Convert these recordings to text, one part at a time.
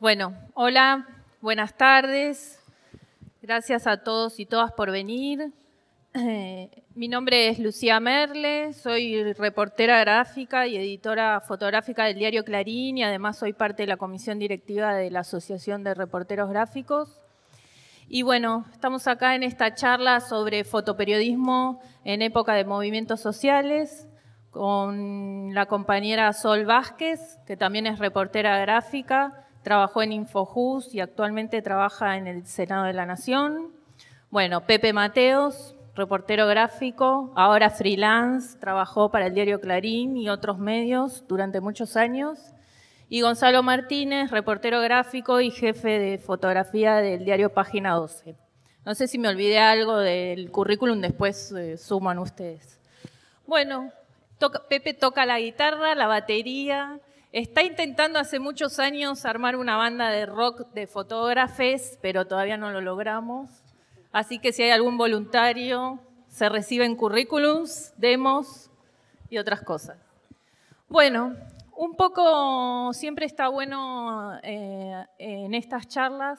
Bueno, hola, buenas tardes. Gracias a todos y todas por venir. Mi nombre es Lucía Merle, soy reportera gráfica y editora fotográfica del diario Clarín y además soy parte de la comisión directiva de la Asociación de Reporteros Gráficos. Y bueno, estamos acá en esta charla sobre fotoperiodismo en época de movimientos sociales con la compañera Sol Vázquez, que también es reportera gráfica, trabajó en Infojus y actualmente trabaja en el Senado de la Nación. Bueno, Pepe Mateos, reportero gráfico, ahora freelance, trabajó para el diario Clarín y otros medios durante muchos años. Y Gonzalo Martínez, reportero gráfico y jefe de fotografía del diario Página 12. No sé si me olvidé algo del currículum, después suman ustedes. Bueno, Pepe toca la guitarra, la batería. Está intentando hace muchos años armar una banda de rock de fotógrafes, pero todavía no lo logramos. Así que si hay algún voluntario, se reciben currículums, demos y otras cosas. Bueno, un poco siempre está bueno en estas charlas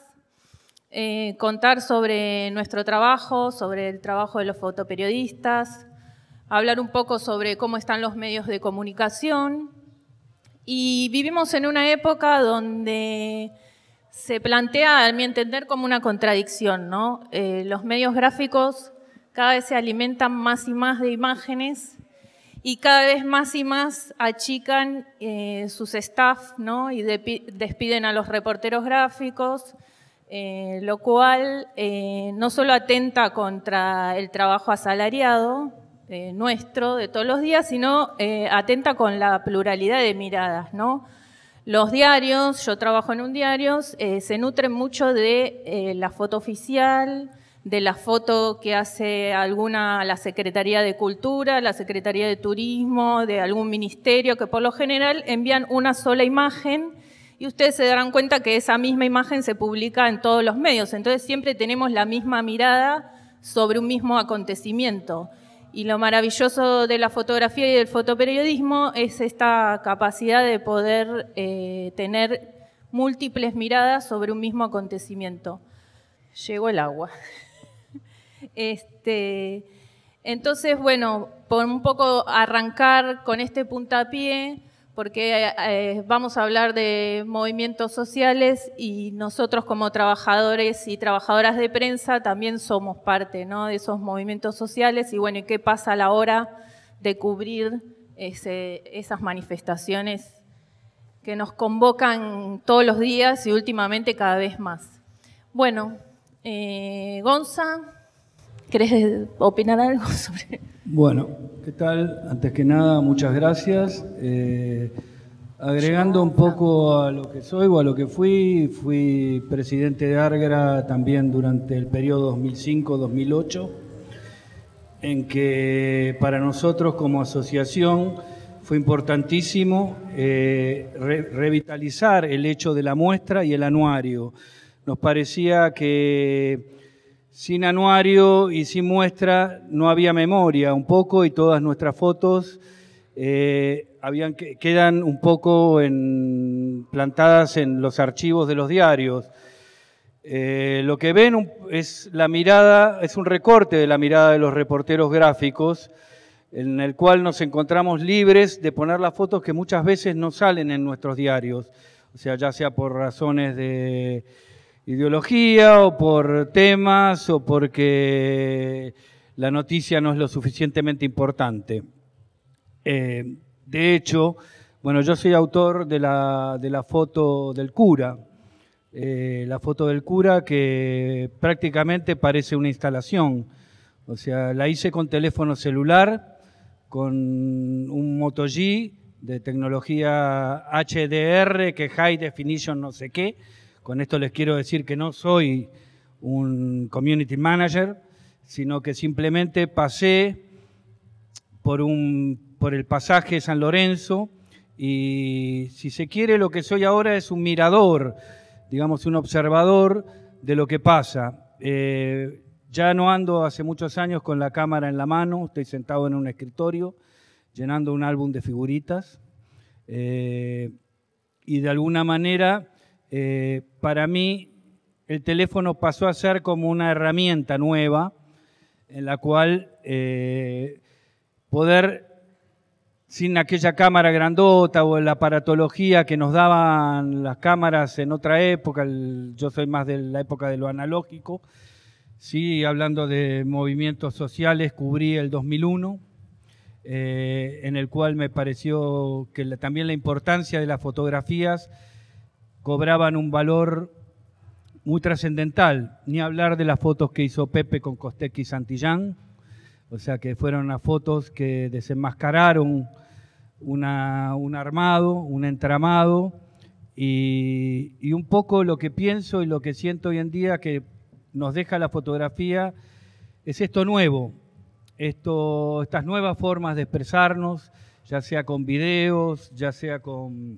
contar sobre nuestro trabajo, sobre el trabajo de los fotoperiodistas, hablar un poco sobre cómo están los medios de comunicación. Y vivimos en una época donde se plantea, a mi entender, como una contradicción, ¿no? Los medios gráficos cada vez se alimentan más y más de imágenes y cada vez más y más achican sus staff, ¿no? Y despiden a los reporteros gráficos, lo cual no solo atenta contra el trabajo asalariado, nuestro de todos los días, sino atenta con la pluralidad de miradas, ¿no? Los diarios, yo trabajo en un diario, se nutren mucho de la foto oficial, de la foto que hace la Secretaría de Cultura, la Secretaría de Turismo, de algún ministerio, que por lo general envían una sola imagen y ustedes se darán cuenta que esa misma imagen se publica en todos los medios. Entonces siempre tenemos la misma mirada sobre un mismo acontecimiento. Y lo maravilloso de la fotografía y del fotoperiodismo es esta capacidad de poder tener múltiples miradas sobre un mismo acontecimiento. Llegó el agua. Entonces, bueno, por un poco arrancar con este puntapié, porque vamos a hablar de movimientos sociales y nosotros como trabajadores y trabajadoras de prensa también somos parte, ¿no?, de esos movimientos sociales y bueno, ¿y qué pasa a la hora de cubrir esas manifestaciones que nos convocan todos los días y últimamente cada vez más? Bueno, Gonza, ¿querés opinar algo sobre...? Bueno, ¿qué tal? Antes que nada, muchas gracias. Agregando un poco a lo que soy o a lo que fui presidente de Argra también durante el periodo 2005-2008, en que para nosotros como asociación fue importantísimo revitalizar el hecho de la muestra y el anuario. Nos parecía que sin anuario y sin muestra no había memoria un poco y todas nuestras fotos quedan un poco plantadas en los archivos de los diarios. Lo que ven es la mirada, es un recorte de la mirada de los reporteros gráficos, en el cual nos encontramos libres de poner las fotos que muchas veces no salen en nuestros diarios, o sea, ya sea por razones de ideología o por temas o porque la noticia no es lo suficientemente importante. De hecho, bueno, yo soy autor de la foto del cura, la foto del cura que prácticamente parece una instalación, o sea, la hice con teléfono celular, con un Moto G de tecnología HDR, que High Definition no sé qué. Con esto les quiero decir que no soy un community manager, sino que simplemente pasé por el pasaje San Lorenzo y, si se quiere, lo que soy ahora es un mirador, digamos un observador de lo que pasa. Ya no ando hace muchos años con la cámara en la mano, estoy sentado en un escritorio llenando un álbum de figuritas y de alguna manera para mí el teléfono pasó a ser como una herramienta nueva en la cual poder, sin aquella cámara grandota o la aparatología que nos daban las cámaras en otra época, yo soy más de la época de lo analógico, sí, hablando de movimientos sociales, cubrí el 2001, en el cual me pareció que también la importancia de las fotografías cobraban un valor muy trascendental, ni hablar de las fotos que hizo Pepe con Costec y Santillán, o sea que fueron unas fotos que desenmascararon un armado, un entramado, y un poco lo que pienso y lo que siento hoy en día que nos deja la fotografía es esto nuevo, estas nuevas formas de expresarnos, ya sea con videos, ya sea con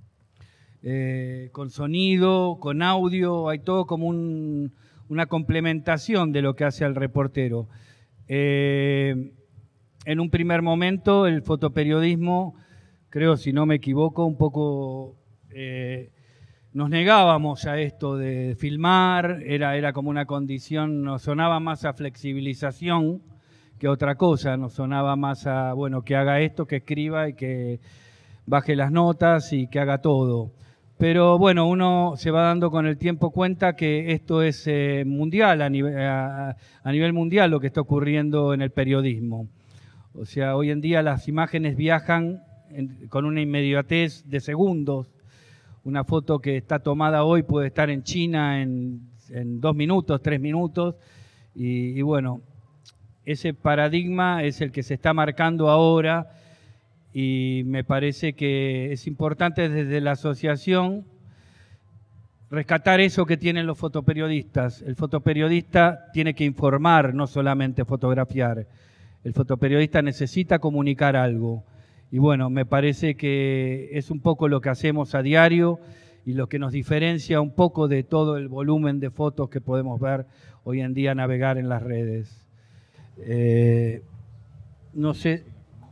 sonido, con audio, hay todo como una complementación de lo que hace al reportero. En un primer momento el fotoperiodismo, creo si no me equivoco, un poco nos negábamos a esto de filmar, era como una condición, nos sonaba más a flexibilización que otra cosa, nos sonaba más a, bueno, que haga esto, que escriba y que baje las notas y que haga todo. Pero bueno, uno se va dando con el tiempo cuenta que esto es mundial, a nivel mundial lo que está ocurriendo en el periodismo. O sea, hoy en día las imágenes viajan con una inmediatez de segundos. Una foto que está tomada hoy puede estar en China en 2 minutos, 3 minutos. Y bueno, ese paradigma es el que se está marcando ahora. Y me parece que es importante desde la asociación rescatar eso que tienen los fotoperiodistas. El fotoperiodista tiene que informar, no solamente fotografiar. El fotoperiodista necesita comunicar algo. Y bueno, me parece que es un poco lo que hacemos a diario y lo que nos diferencia un poco de todo el volumen de fotos que podemos ver hoy en día navegar en las redes. No sé...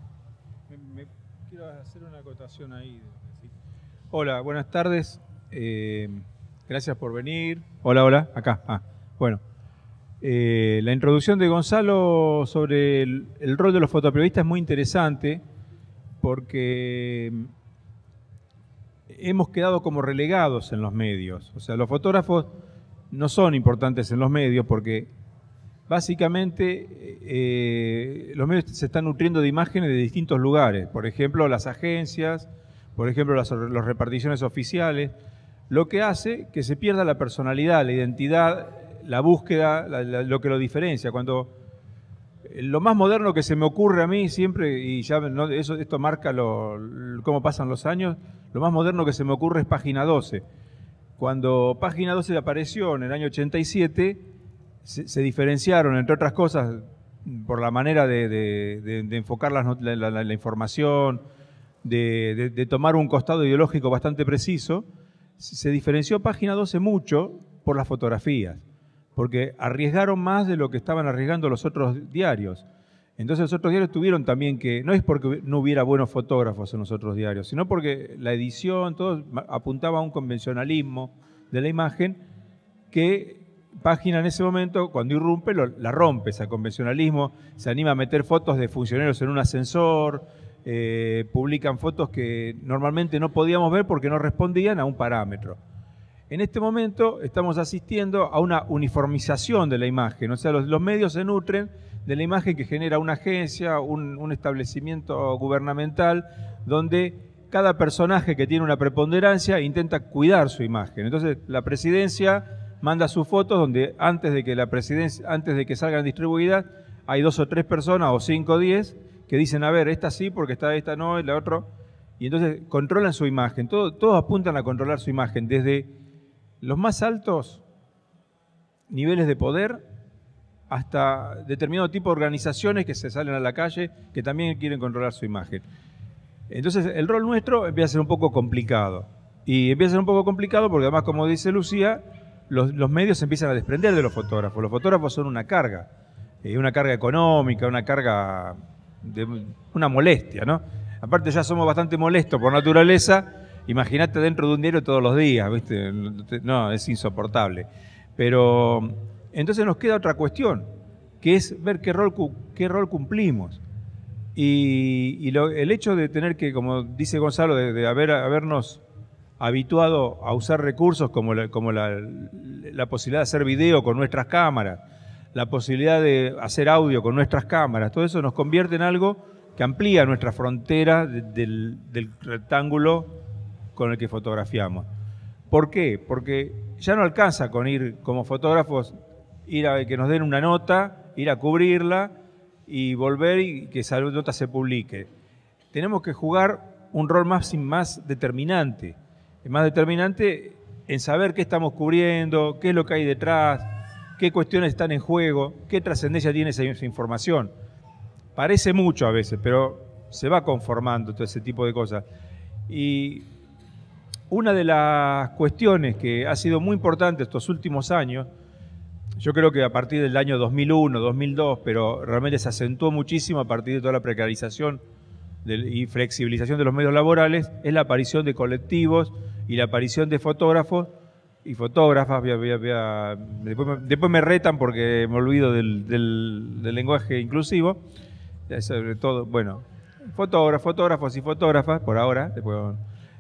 hacer una acotación ahí. Hola, buenas tardes. Gracias por venir. Hola, acá. Bueno, la introducción de Gonzalo sobre el rol de los fotoperiodistas es muy interesante porque hemos quedado como relegados en los medios. O sea, los fotógrafos no son importantes en los medios porque básicamente los medios se están nutriendo de imágenes de distintos lugares. Por ejemplo, las agencias, por ejemplo, las reparticiones oficiales, lo que hace que se pierda la personalidad, la identidad, la búsqueda, lo que lo diferencia. Cuando lo más moderno que se me ocurre a mí siempre, y ya esto marca cómo pasan los años, lo más moderno que se me ocurre es Página 12. Cuando Página 12 apareció en el año 87, se diferenciaron, entre otras cosas, por la manera de enfocar la información, de tomar un costado ideológico bastante preciso. Se diferenció Página 12 mucho por las fotografías, porque arriesgaron más de lo que estaban arriesgando los otros diarios. Entonces los otros diarios tuvieron también que, no es porque no hubiera buenos fotógrafos en los otros diarios, sino porque la edición, todo apuntaba a un convencionalismo de la imagen que Página en ese momento, cuando irrumpe, la rompe ese convencionalismo, se anima a meter fotos de funcionarios en un ascensor, publican fotos que normalmente no podíamos ver porque no respondían a un parámetro. En este momento estamos asistiendo a una uniformización de la imagen, o sea, los medios se nutren de la imagen que genera una agencia, un establecimiento gubernamental, donde cada personaje que tiene una preponderancia intenta cuidar su imagen. Entonces, la presidencia manda sus fotos donde antes de que salgan distribuidas, hay 2 o 3 personas, o 5 o 10, que dicen, a ver, esta sí, porque esta no, y la otra. Y entonces controlan su imagen. Todos apuntan a controlar su imagen, desde los más altos niveles de poder hasta determinado tipo de organizaciones que se salen a la calle, que también quieren controlar su imagen. Entonces, el rol nuestro empieza a ser un poco complicado. Y empieza a ser un poco complicado porque además, como dice Lucía, los medios se empiezan a desprender de los fotógrafos. Los fotógrafos son una carga económica, una carga una molestia, ¿no? Aparte ya somos bastante molestos por naturaleza Imagínate dentro de un diario todos los días, ¿viste? No, es insoportable. Pero entonces nos queda otra cuestión, que es ver qué rol cumplimos. Y el hecho de tener que, como dice Gonzalo, de habernos habituado a usar recursos como la posibilidad de hacer video con nuestras cámaras, la posibilidad de hacer audio con nuestras cámaras, todo eso nos convierte en algo que amplía nuestra frontera del rectángulo con el que fotografiamos. ¿Por qué? Porque ya no alcanza con ir como fotógrafos, ir a que nos den una nota, ir a cubrirla y volver y que esa nota se publique. Tenemos que jugar un rol más determinante. Más determinante en saber qué estamos cubriendo, qué es lo que hay detrás, qué cuestiones están en juego, qué trascendencia tiene esa información. Parece mucho a veces, pero se va conformando todo ese tipo de cosas. Y una de las cuestiones que ha sido muy importante estos últimos años, yo creo que a partir del año 2001, 2002, pero realmente se acentuó muchísimo a partir de toda la precarización y flexibilización de los medios laborales, es la aparición de colectivos y la aparición de fotógrafos y fotógrafas. Después me retan porque me olvido del lenguaje inclusivo. Sobre todo, bueno, fotógrafos y fotógrafas, por ahora. Después,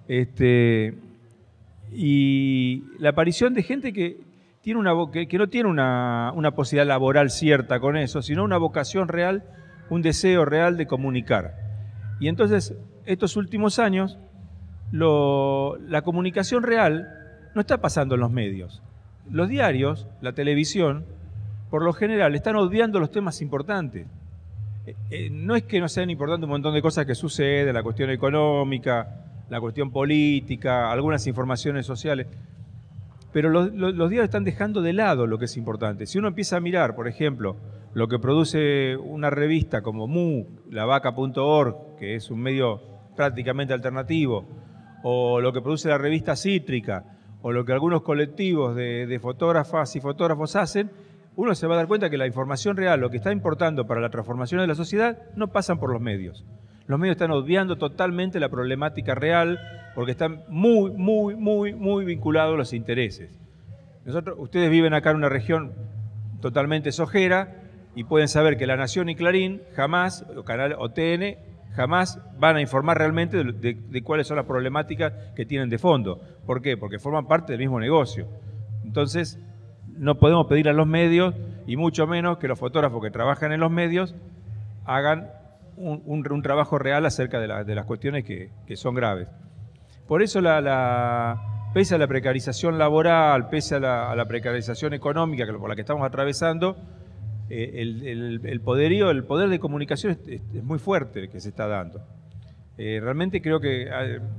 y la aparición de gente que no tiene una posibilidad laboral cierta con eso, sino una vocación real, un deseo real de comunicar. Y entonces, estos últimos años, la comunicación real no está pasando en los medios. Los diarios, la televisión, por lo general, están obviando los temas importantes. No es que no sean importantes un montón de cosas que suceden, la cuestión económica, la cuestión política, algunas informaciones sociales, pero los diarios están dejando de lado lo que es importante. Si uno empieza a mirar, por ejemplo, lo que produce una revista como Mu, lavaca.org, que es un medio prácticamente alternativo, o lo que produce la revista Cítrica, o lo que algunos colectivos de fotógrafas y fotógrafos hacen, uno se va a dar cuenta que la información real, lo que está importando para la transformación de la sociedad, no pasan por los medios. Los medios están obviando totalmente la problemática real porque están muy vinculados a los intereses. Ustedes viven acá en una región totalmente sojera y pueden saber que La Nación y Clarín jamás, o TN, jamás van a informar realmente de cuáles son las problemáticas que tienen de fondo. ¿Por qué? Porque forman parte del mismo negocio. Entonces, no podemos pedir a los medios, y mucho menos que los fotógrafos que trabajan en los medios hagan un trabajo real acerca de las cuestiones que son graves. Por eso, pese a la precarización laboral, pese a la precarización económica por la que estamos atravesando, el poder de comunicación es muy fuerte el que se está dando. Realmente creo que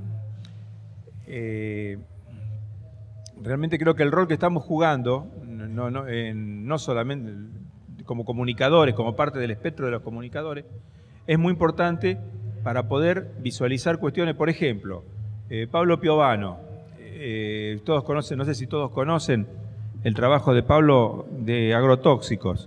el rol que estamos jugando, no solamente como comunicadores, como parte del espectro de los comunicadores, es muy importante para poder visualizar cuestiones. Por ejemplo, Pablo Piovano, todos conocen, no sé si todos conocen el trabajo de Pablo de agrotóxicos.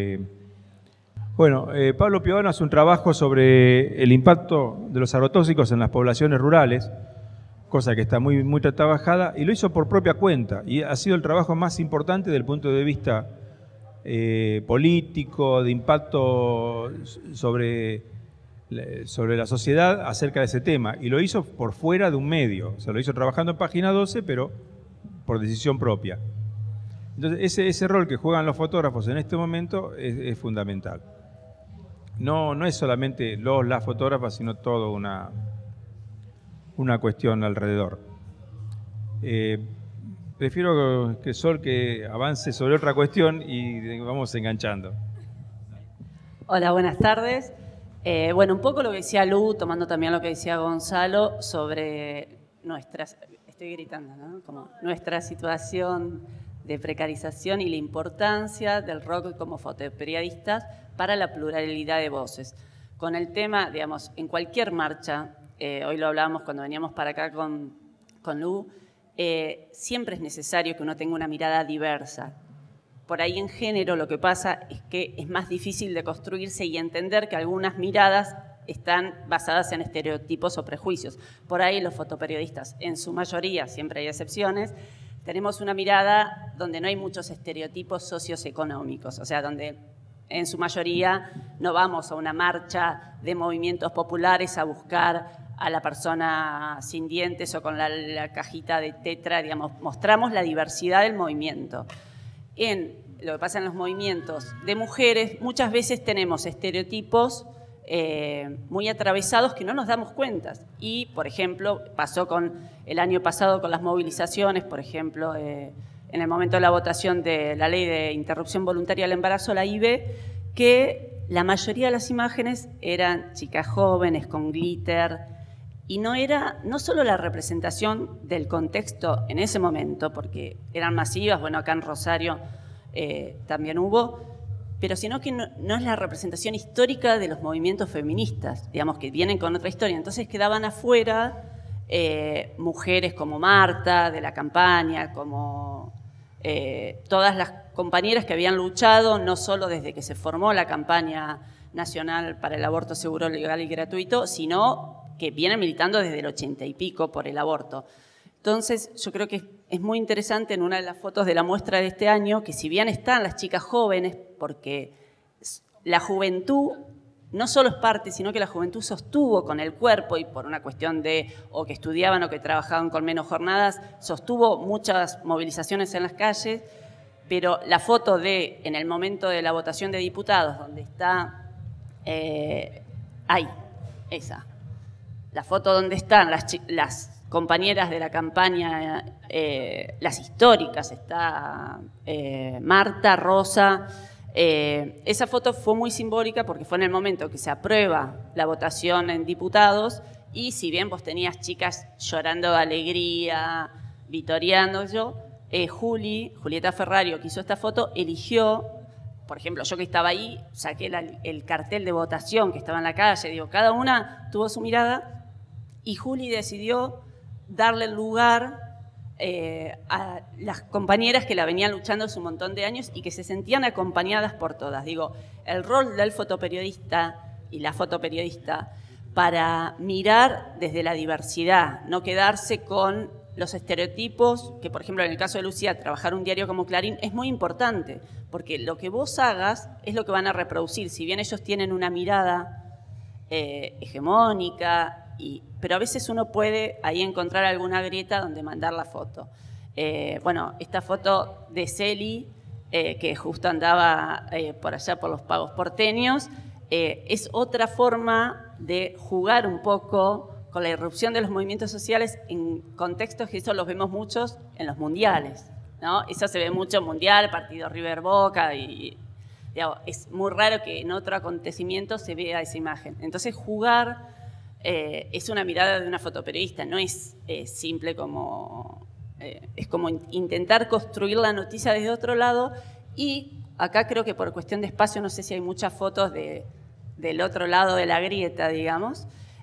Pablo Piovano hace un trabajo sobre el impacto de los agrotóxicos en las poblaciones rurales, cosa que está muy trabajada, y lo hizo por propia cuenta, y ha sido el trabajo más importante desde el punto de vista político, de impacto sobre la sociedad acerca de ese tema, y lo hizo por fuera de un medio, o sea, lo hizo trabajando en Página 12, pero por decisión propia. Entonces, ese rol que juegan los fotógrafos en este momento es fundamental. No es solamente las fotógrafas, sino toda una cuestión alrededor. Prefiero que Sol que avance sobre otra cuestión y vamos enganchando. Hola, buenas tardes. Un poco lo que decía Lu, tomando también lo que decía Gonzalo sobre estoy gritando, ¿no? Como nuestra situación de precarización y la importancia del rol como fotoperiodistas para la pluralidad de voces. Con el tema, digamos, en cualquier marcha, hoy lo hablábamos cuando veníamos para acá con Lu, siempre es necesario que uno tenga una mirada diversa. Por ahí en género lo que pasa es que es más difícil de construirse y entender que algunas miradas están basadas en estereotipos o prejuicios. Por ahí los fotoperiodistas, en su mayoría, siempre hay excepciones, tenemos una mirada donde no hay muchos estereotipos socioeconómicos, o sea, donde en su mayoría no vamos a una marcha de movimientos populares a buscar a la persona sin dientes o con la cajita de tetra, digamos, mostramos la diversidad del movimiento. En lo que pasa en los movimientos de mujeres, muchas veces tenemos estereotipos muy atravesados que no nos damos cuenta. Y, por ejemplo, pasó el año pasado con las movilizaciones, por ejemplo, en el momento de la votación de la ley de interrupción voluntaria del embarazo, la IVE, que la mayoría de las imágenes eran chicas jóvenes con glitter, y no solo la representación del contexto en ese momento, porque eran masivas, bueno, acá en Rosario también hubo, pero sino que no es la representación histórica de los movimientos feministas, digamos, que vienen con otra historia. Entonces quedaban afuera mujeres como Marta, de la campaña, como todas las compañeras que habían luchado, no solo desde que se formó la campaña nacional para el aborto seguro, legal y gratuito, sino que vienen militando desde el 80 y pico por el aborto. Entonces, yo creo que es muy interesante en una de las fotos de la muestra de este año, que si bien están las chicas jóvenes, porque la juventud no solo es parte, sino que la juventud sostuvo con el cuerpo, y por una cuestión de o que estudiaban o que trabajaban con menos jornadas, sostuvo muchas movilizaciones en las calles, pero la foto en el momento de la votación de diputados, donde está, esa, la foto donde están las compañeras de la campaña, las históricas, está Marta, Rosa. Esa foto fue muy simbólica porque fue en el momento que se aprueba la votación en diputados, y si bien vos tenías chicas llorando de alegría, vitoreando, Julieta Ferrario, que hizo esta foto, eligió, por ejemplo, yo que estaba ahí, saqué el cartel de votación que estaba en la calle, digo, cada una tuvo su mirada, y Juli decidió darle el lugar a las compañeras que la venían luchando hace un montón de años y que se sentían acompañadas por todas. Digo, el rol del fotoperiodista y la fotoperiodista para mirar desde la diversidad, no quedarse con los estereotipos, que por ejemplo en el caso de Lucía, trabajar un diario como Clarín es muy importante, porque lo que vos hagas es lo que van a reproducir, si bien ellos tienen una mirada hegemónica, pero a veces uno puede ahí encontrar alguna grieta donde mandar la foto. Bueno, esta foto de Celi, que justo andaba por allá por los pagos porteños, es otra forma de jugar un poco con la irrupción de los movimientos sociales en contextos que eso los vemos muchos en los mundiales, ¿no? Eso se ve mucho en mundial, partido River-Boca, y digamos, es muy raro que en otro acontecimiento se vea esa imagen. Entonces jugar es una mirada de una fotoperiodista, no es simple como... es como intentar construir la noticia desde otro lado, y acá creo que por cuestión de espacio, no sé si hay muchas fotos del otro lado de la grieta, digamos,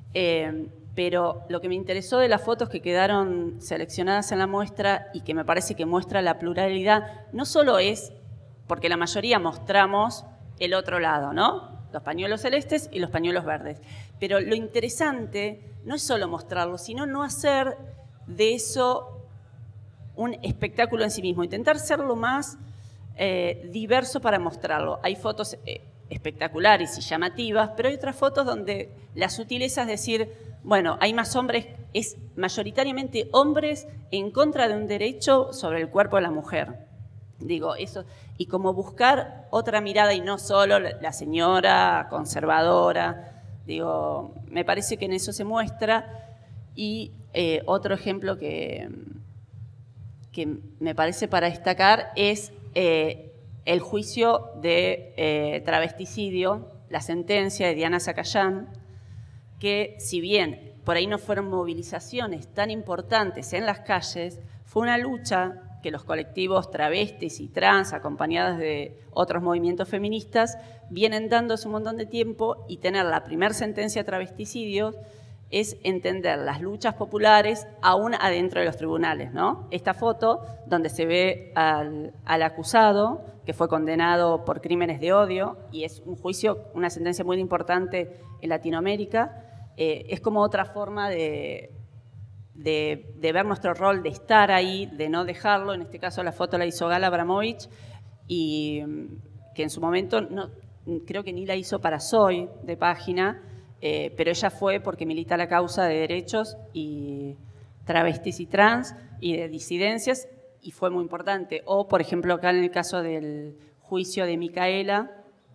pero lo que me interesó de las fotos que quedaron seleccionadas en la muestra y que me parece que muestra la pluralidad, no solo es porque la mayoría mostramos el otro lado, ¿no? Los pañuelos celestes y los pañuelos verdes. Pero lo interesante no es solo mostrarlo, sino no hacer de eso un espectáculo en sí mismo, intentar ser lo más diverso para mostrarlo. Hay fotos espectaculares y llamativas, pero hay otras fotos donde la sutileza es decir, bueno, hay más hombres, es mayoritariamente hombres en contra de un derecho sobre el cuerpo de la mujer. Digo, eso, y como buscar otra mirada y no solo la señora conservadora, digo, me parece que en eso se muestra. Y otro ejemplo que me parece para destacar es el juicio de travesticidio, la sentencia de Diana Zacayán, que si bien por ahí no fueron movilizaciones tan importantes en las calles, fue una lucha que los colectivos travestis y trans, acompañadas de otros movimientos feministas, vienen dando hace un montón de tiempo, y tener la primera sentencia de travesticidio es entender las luchas populares aún adentro de los tribunales, ¿no? Esta foto donde se ve al acusado, que fue condenado por crímenes de odio, y es un juicio, una sentencia muy importante en Latinoamérica, es como otra forma de ver nuestro rol, de estar ahí, de no dejarlo. En este caso la foto la hizo Gala Abramovich, y que en su momento no, creo que ni la hizo para Soy de Página, pero ella fue porque milita la causa de derechos y travestis y trans y de disidencias, y fue muy importante. O, por ejemplo, acá en el caso del juicio de Micaela,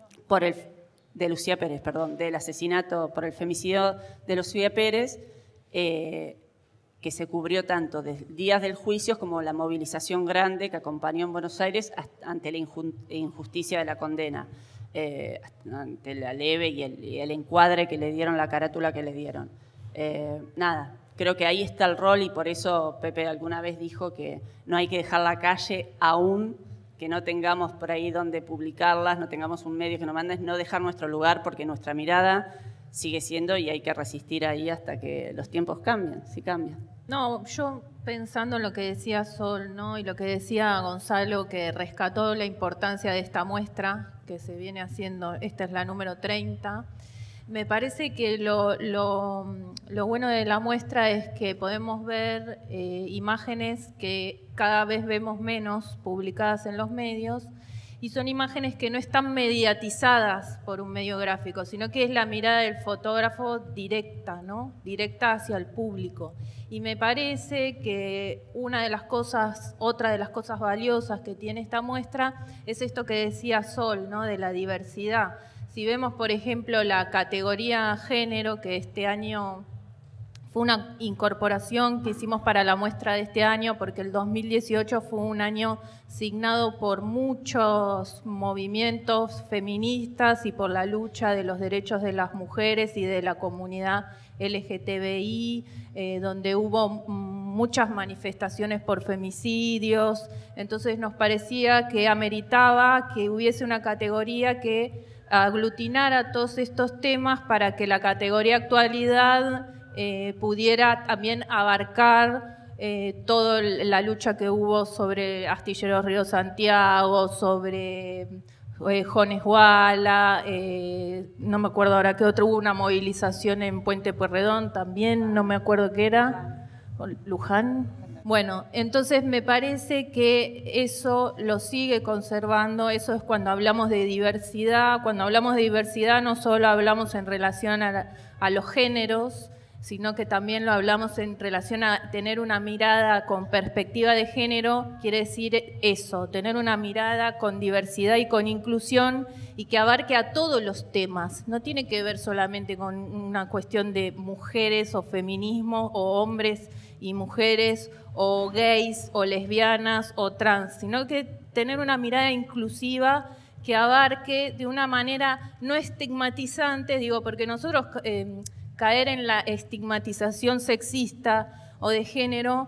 de Lucía Pérez, perdón, del asesinato por el femicidio de Lucía Pérez, que se cubrió tanto de días del juicio como la movilización grande que acompañó en Buenos Aires ante la injusticia de la condena, ante la leve y el encuadre que le dieron, la carátula que le dieron. Nada, creo que ahí está el rol, y por eso Pepe alguna vez dijo que no hay que dejar la calle aún que no tengamos por ahí donde publicarlas, no tengamos un medio que nos mande, no dejar nuestro lugar, porque nuestra mirada sigue siendo, y hay que resistir ahí hasta que los tiempos cambien, si cambian. No, yo pensando en lo que decía Sol, ¿no? Y lo que decía Gonzalo, que rescató la importancia de esta muestra que se viene haciendo, esta es la número 30, me parece que lo bueno de la muestra es que podemos ver imágenes que cada vez vemos menos publicadas en los medios, y son imágenes que no están mediatizadas por un medio gráfico, sino que es la mirada del fotógrafo directa, ¿no? Directa hacia el público. Y me parece que otra de las cosas valiosas que tiene esta muestra es esto que decía Sol, ¿no? De la diversidad. Si vemos, por ejemplo, la categoría género, que este año fue una incorporación que hicimos para la muestra de este año, porque el 2018 fue un año signado por muchos movimientos feministas y por la lucha de los derechos de las mujeres y de la comunidad LGTBI, donde hubo muchas manifestaciones por femicidios. Entonces nos parecía que ameritaba que hubiese una categoría que aglutinara todos estos temas para que la categoría actualidad pudiera también abarcar toda la lucha que hubo sobre Astilleros Río Santiago, sobre Jones Guala, no me acuerdo ahora qué otro, hubo una movilización en Puente Pueyrredón también, no me acuerdo qué era, Luján. Bueno, entonces me parece que eso lo sigue conservando. Eso es cuando hablamos de diversidad. Cuando hablamos de diversidad no solo hablamos en relación a los géneros, sino que también lo hablamos en relación a tener una mirada con perspectiva de género. Quiere decir eso, tener una mirada con diversidad y con inclusión, y que abarque a todos los temas. No tiene que ver solamente con una cuestión de mujeres o feminismo o hombres y mujeres o gays o lesbianas o trans, sino que tener una mirada inclusiva que abarque de una manera no estigmatizante, digo, porque nosotros caer en la estigmatización sexista o de género,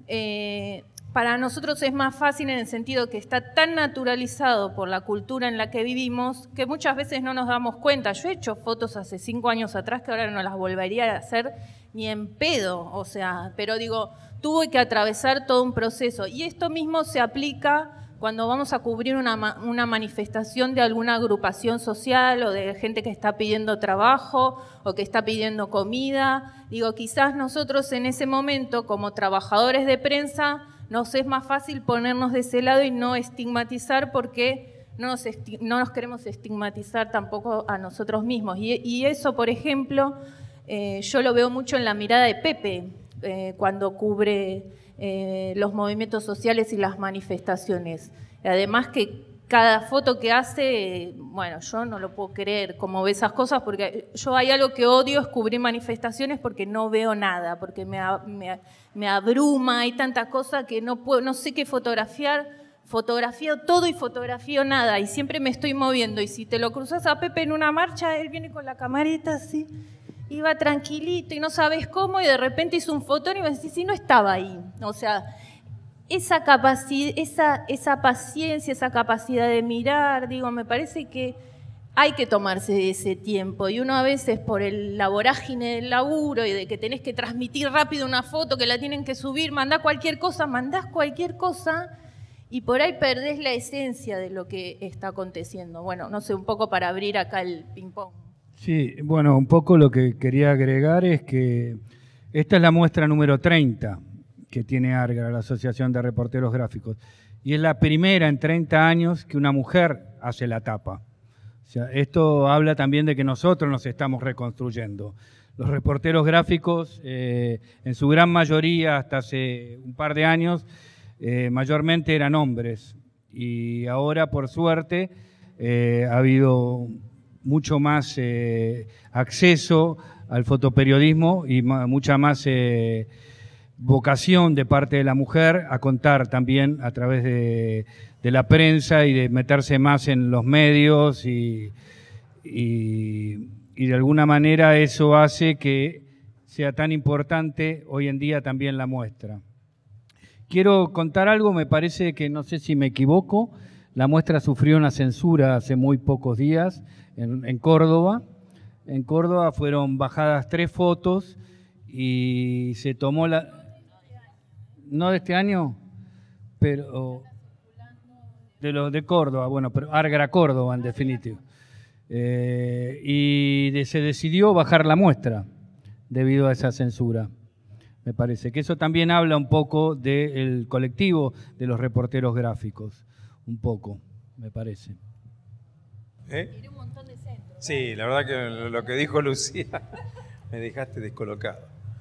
para nosotros es más fácil en el sentido que está tan naturalizado por la cultura en la que vivimos que muchas veces no nos damos cuenta. Yo he hecho fotos hace 5 años atrás que ahora no las volvería a hacer ni en pedo, o sea, pero digo, tuve que atravesar todo un proceso. Y esto mismo se aplica cuando vamos a cubrir una manifestación de alguna agrupación social o de gente que está pidiendo trabajo o que está pidiendo comida. Digo, quizás nosotros en ese momento, como trabajadores de prensa, nos es más fácil ponernos de ese lado y no estigmatizar, porque no nos queremos estigmatizar tampoco a nosotros mismos. Y eso, por ejemplo, yo lo veo mucho en la mirada de Pepe, cuando cubre los movimientos sociales y las manifestaciones. Además que cada foto que hace, bueno, yo no lo puedo creer cómo ve esas cosas, porque yo hay algo que odio, es cubrir manifestaciones porque no veo nada, porque me abruma, hay tanta cosa que no sé qué fotografiar. Fotografío todo y fotografío nada, y siempre me estoy moviendo. Y si te lo cruzas a Pepe en una marcha, él viene con la camarita así, iba tranquilito y no sabes cómo, y de repente hizo un fotón y me decís, sí, no estaba ahí. O sea, esa capacidad, esa paciencia, esa capacidad de mirar, digo, me parece que hay que tomarse ese tiempo. Y uno a veces por la vorágine del laburo y de que tenés que transmitir rápido una foto, que la tienen que subir, mandás cualquier cosa y por ahí perdés la esencia de lo que está aconteciendo. Bueno, no sé, un poco para abrir acá el ping-pong. Sí, bueno, un poco lo que quería agregar es que esta es la muestra número 30 que tiene ARGRA, la Asociación de Reporteros Gráficos, y es la primera en 30 años que una mujer hace la tapa. O sea, esto habla también de que nosotros nos estamos reconstruyendo. Los reporteros gráficos, en su gran mayoría, hasta hace un par de años, mayormente eran hombres. Y ahora, por suerte, ha habido mucho más acceso al fotoperiodismo y mucha más vocación de parte de la mujer a contar también a través de la prensa y de meterse más en los medios y de alguna manera eso hace que sea tan importante hoy en día también la muestra. Quiero contar algo, me parece que, no sé si me equivoco, la muestra sufrió una censura hace muy pocos días en Córdoba. En Córdoba fueron bajadas 3 fotos y se tomó no de este año, pero de Córdoba, bueno, pero ARGRA Córdoba en definitiva. Se decidió bajar la muestra debido a esa censura. Me parece que eso también habla un poco del colectivo de los reporteros gráficos, un poco, me parece. Tiré un montón de centros. Sí, la verdad que lo que dijo Lucía me dejaste descolocado.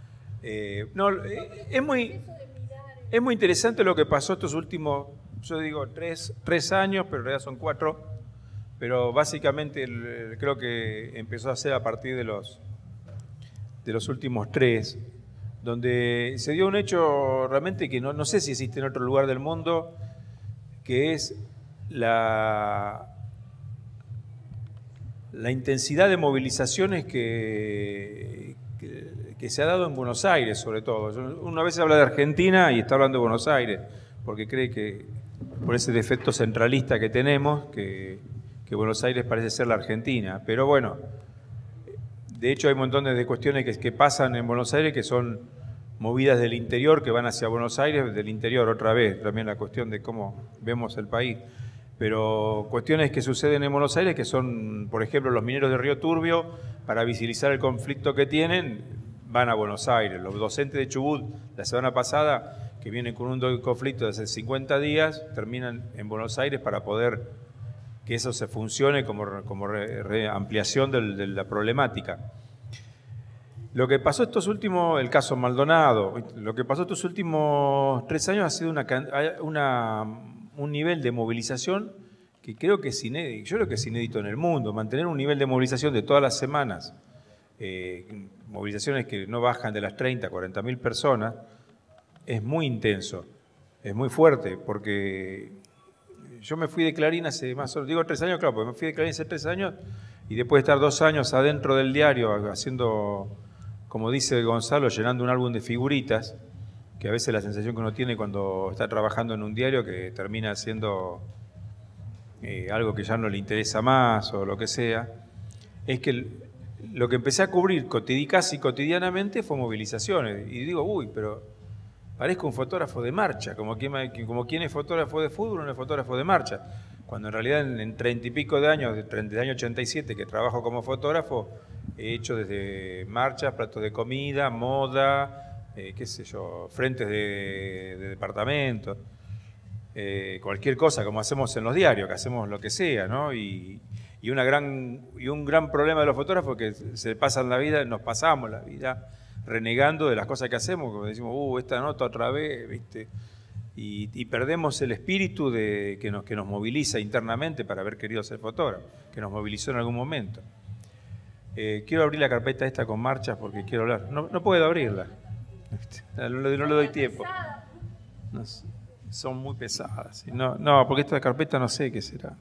Es muy interesante lo que pasó estos últimos, yo digo 3 años, pero en realidad son 4, pero básicamente creo que empezó a ser a partir de los últimos 3, donde se dio un hecho realmente que no sé si existe en otro lugar del mundo, que es la intensidad de movilizaciones que se ha dado en Buenos Aires, sobre todo. Una vez habla de Argentina y está hablando de Buenos Aires, porque cree que por ese defecto centralista que tenemos, que Buenos Aires parece ser la Argentina. Pero bueno, de hecho hay montones de cuestiones que pasan en Buenos Aires que son movidas del interior, que van hacia Buenos Aires, del interior otra vez, también la cuestión de cómo vemos el país. Pero cuestiones que suceden en Buenos Aires que son, por ejemplo, los mineros de Río Turbio, para visibilizar el conflicto que tienen, van a Buenos Aires. Los docentes de Chubut, la semana pasada, que vienen con un conflicto de hace 50 días, terminan en Buenos Aires para poder que eso se funcione como ampliación de la problemática. Lo que pasó el caso Maldonado, lo que pasó estos últimos 3 años ha sido un nivel de movilización que creo que es inédito. Yo creo que es inédito en el mundo. Mantener un nivel de movilización de todas las semanas, movilizaciones que no bajan de las 30, 40.000 personas, es muy intenso, es muy fuerte, porque yo me fui de Clarín hace más o menos, digo 3 años, claro, porque me fui de Clarín hace 3 años y después de estar 2 años adentro del diario haciendo, como dice Gonzalo, llenando un álbum de figuritas, que a veces la sensación que uno tiene cuando está trabajando en un diario que termina siendo algo que ya no le interesa más o lo que sea, es que lo que empecé a cubrir casi cotidianamente fue movilizaciones. Y digo, pero parezco un fotógrafo de marcha, como quien es fotógrafo de fútbol o no es fotógrafo de marcha. Cuando en realidad en 30 y pico de años, desde el año 87 que trabajo como fotógrafo, he hecho desde marchas, platos de comida, moda, frentes de departamentos, cualquier cosa, como hacemos en los diarios, que hacemos lo que sea, ¿no? Y un gran problema de los fotógrafos es que nos pasamos la vida renegando de las cosas que hacemos, como decimos, esta nota otra vez, ¿viste? Y perdemos el espíritu que nos moviliza internamente para haber querido ser fotógrafo, que nos movilizó en algún momento. Quiero abrir la carpeta esta con marchas porque quiero hablar. No puedo abrirla. No le doy tiempo. No, son muy pesadas. No, porque esta carpeta no sé qué será.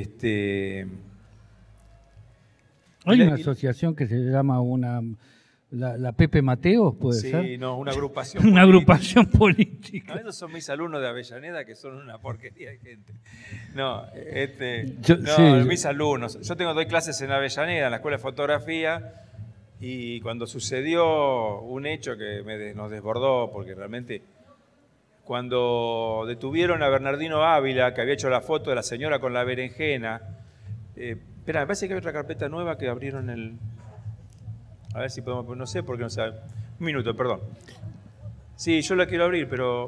Hay una asociación que se llama la Pepe Mateos, ¿puede ser? Sí, no, una agrupación Una política. agrupación política. No, esos son mis alumnos de Avellaneda, que son una porquería de gente. No, mis alumnos. Yo doy clases en Avellaneda, en la Escuela de Fotografía, y cuando sucedió un hecho que nos desbordó, porque realmente cuando detuvieron a Bernardino Ávila, que había hecho la foto de la señora con la berenjena, espera, me parece que hay otra carpeta nueva que abrieron A ver si podemos, no sé por qué no se abre. Un minuto, perdón. Sí, yo la quiero abrir, pero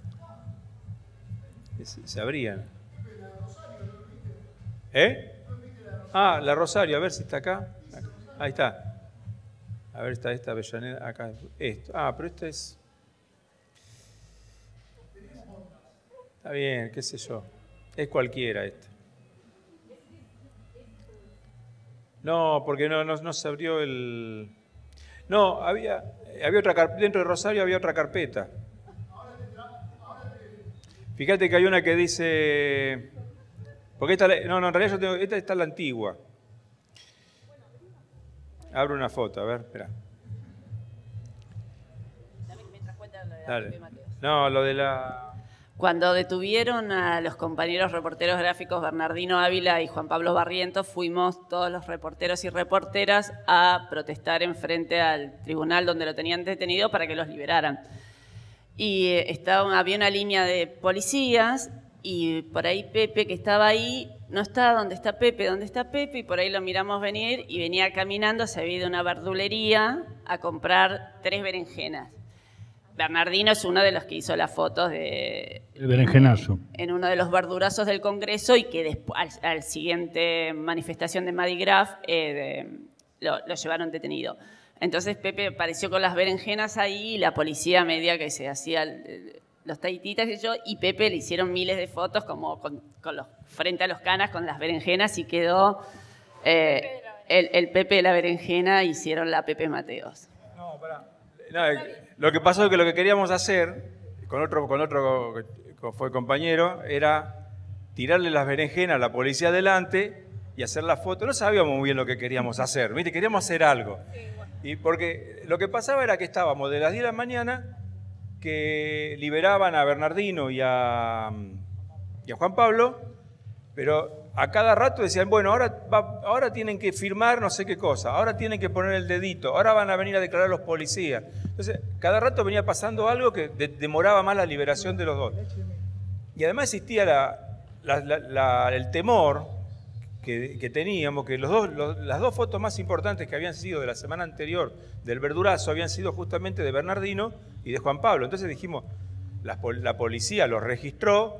se abrían. Ah, la Rosario, a ver si está acá. Ahí está. A ver, está esta Avellaneda, acá. Esto. Ah, pero esta es... Está bien, qué sé yo. Es cualquiera esta. No, porque no se abrió el... No, había otra carpeta. Dentro de Rosario había otra carpeta. Fíjate que hay una que dice... Porque esta... No, en realidad yo tengo... Esta está la antigua. Abro una foto, a ver, espera. Dale. No, lo de la... Cuando detuvieron a los compañeros reporteros gráficos Bernardino Ávila y Juan Pablo Barrientos, fuimos todos los reporteros y reporteras a protestar enfrente al tribunal donde lo tenían detenido para que los liberaran. Y había una línea de policías y por ahí Pepe, que estaba ahí, no está donde está Pepe, y por ahí lo miramos venir y venía caminando, se había ido a una verdulería a comprar 3 berenjenas. Bernardino es uno de los que hizo las fotos de... El berenjenazo. En uno de los verdurazos del Congreso y que después, al siguiente manifestación de Madigraf, lo llevaron detenido. Entonces Pepe apareció con las berenjenas ahí y la policía media que se hacía los taititas y Pepe le hicieron miles de fotos como frente a los canas con las berenjenas y quedó el Pepe de la berenjena, hicieron la Pepe Mateos. No, pará. No, lo que pasó es que lo que queríamos hacer con otro que fue compañero era tirarle las berenjenas a la policía adelante y hacer la foto. No sabíamos muy bien lo que queríamos hacer, ¿viste? Queríamos hacer algo. Y porque lo que pasaba era que estábamos de las 10 de la mañana que liberaban a Bernardino y a Juan Pablo, pero a cada rato decían, bueno, ahora tienen que firmar no sé qué cosa, ahora tienen que poner el dedito, ahora van a venir a declarar los policías. Entonces, cada rato venía pasando algo que demoraba más la liberación de los dos. Y además existía el temor que teníamos, que las dos fotos más importantes que habían sido de la semana anterior del verdurazo habían sido justamente de Bernardino y de Juan Pablo. Entonces dijimos, la policía los registró,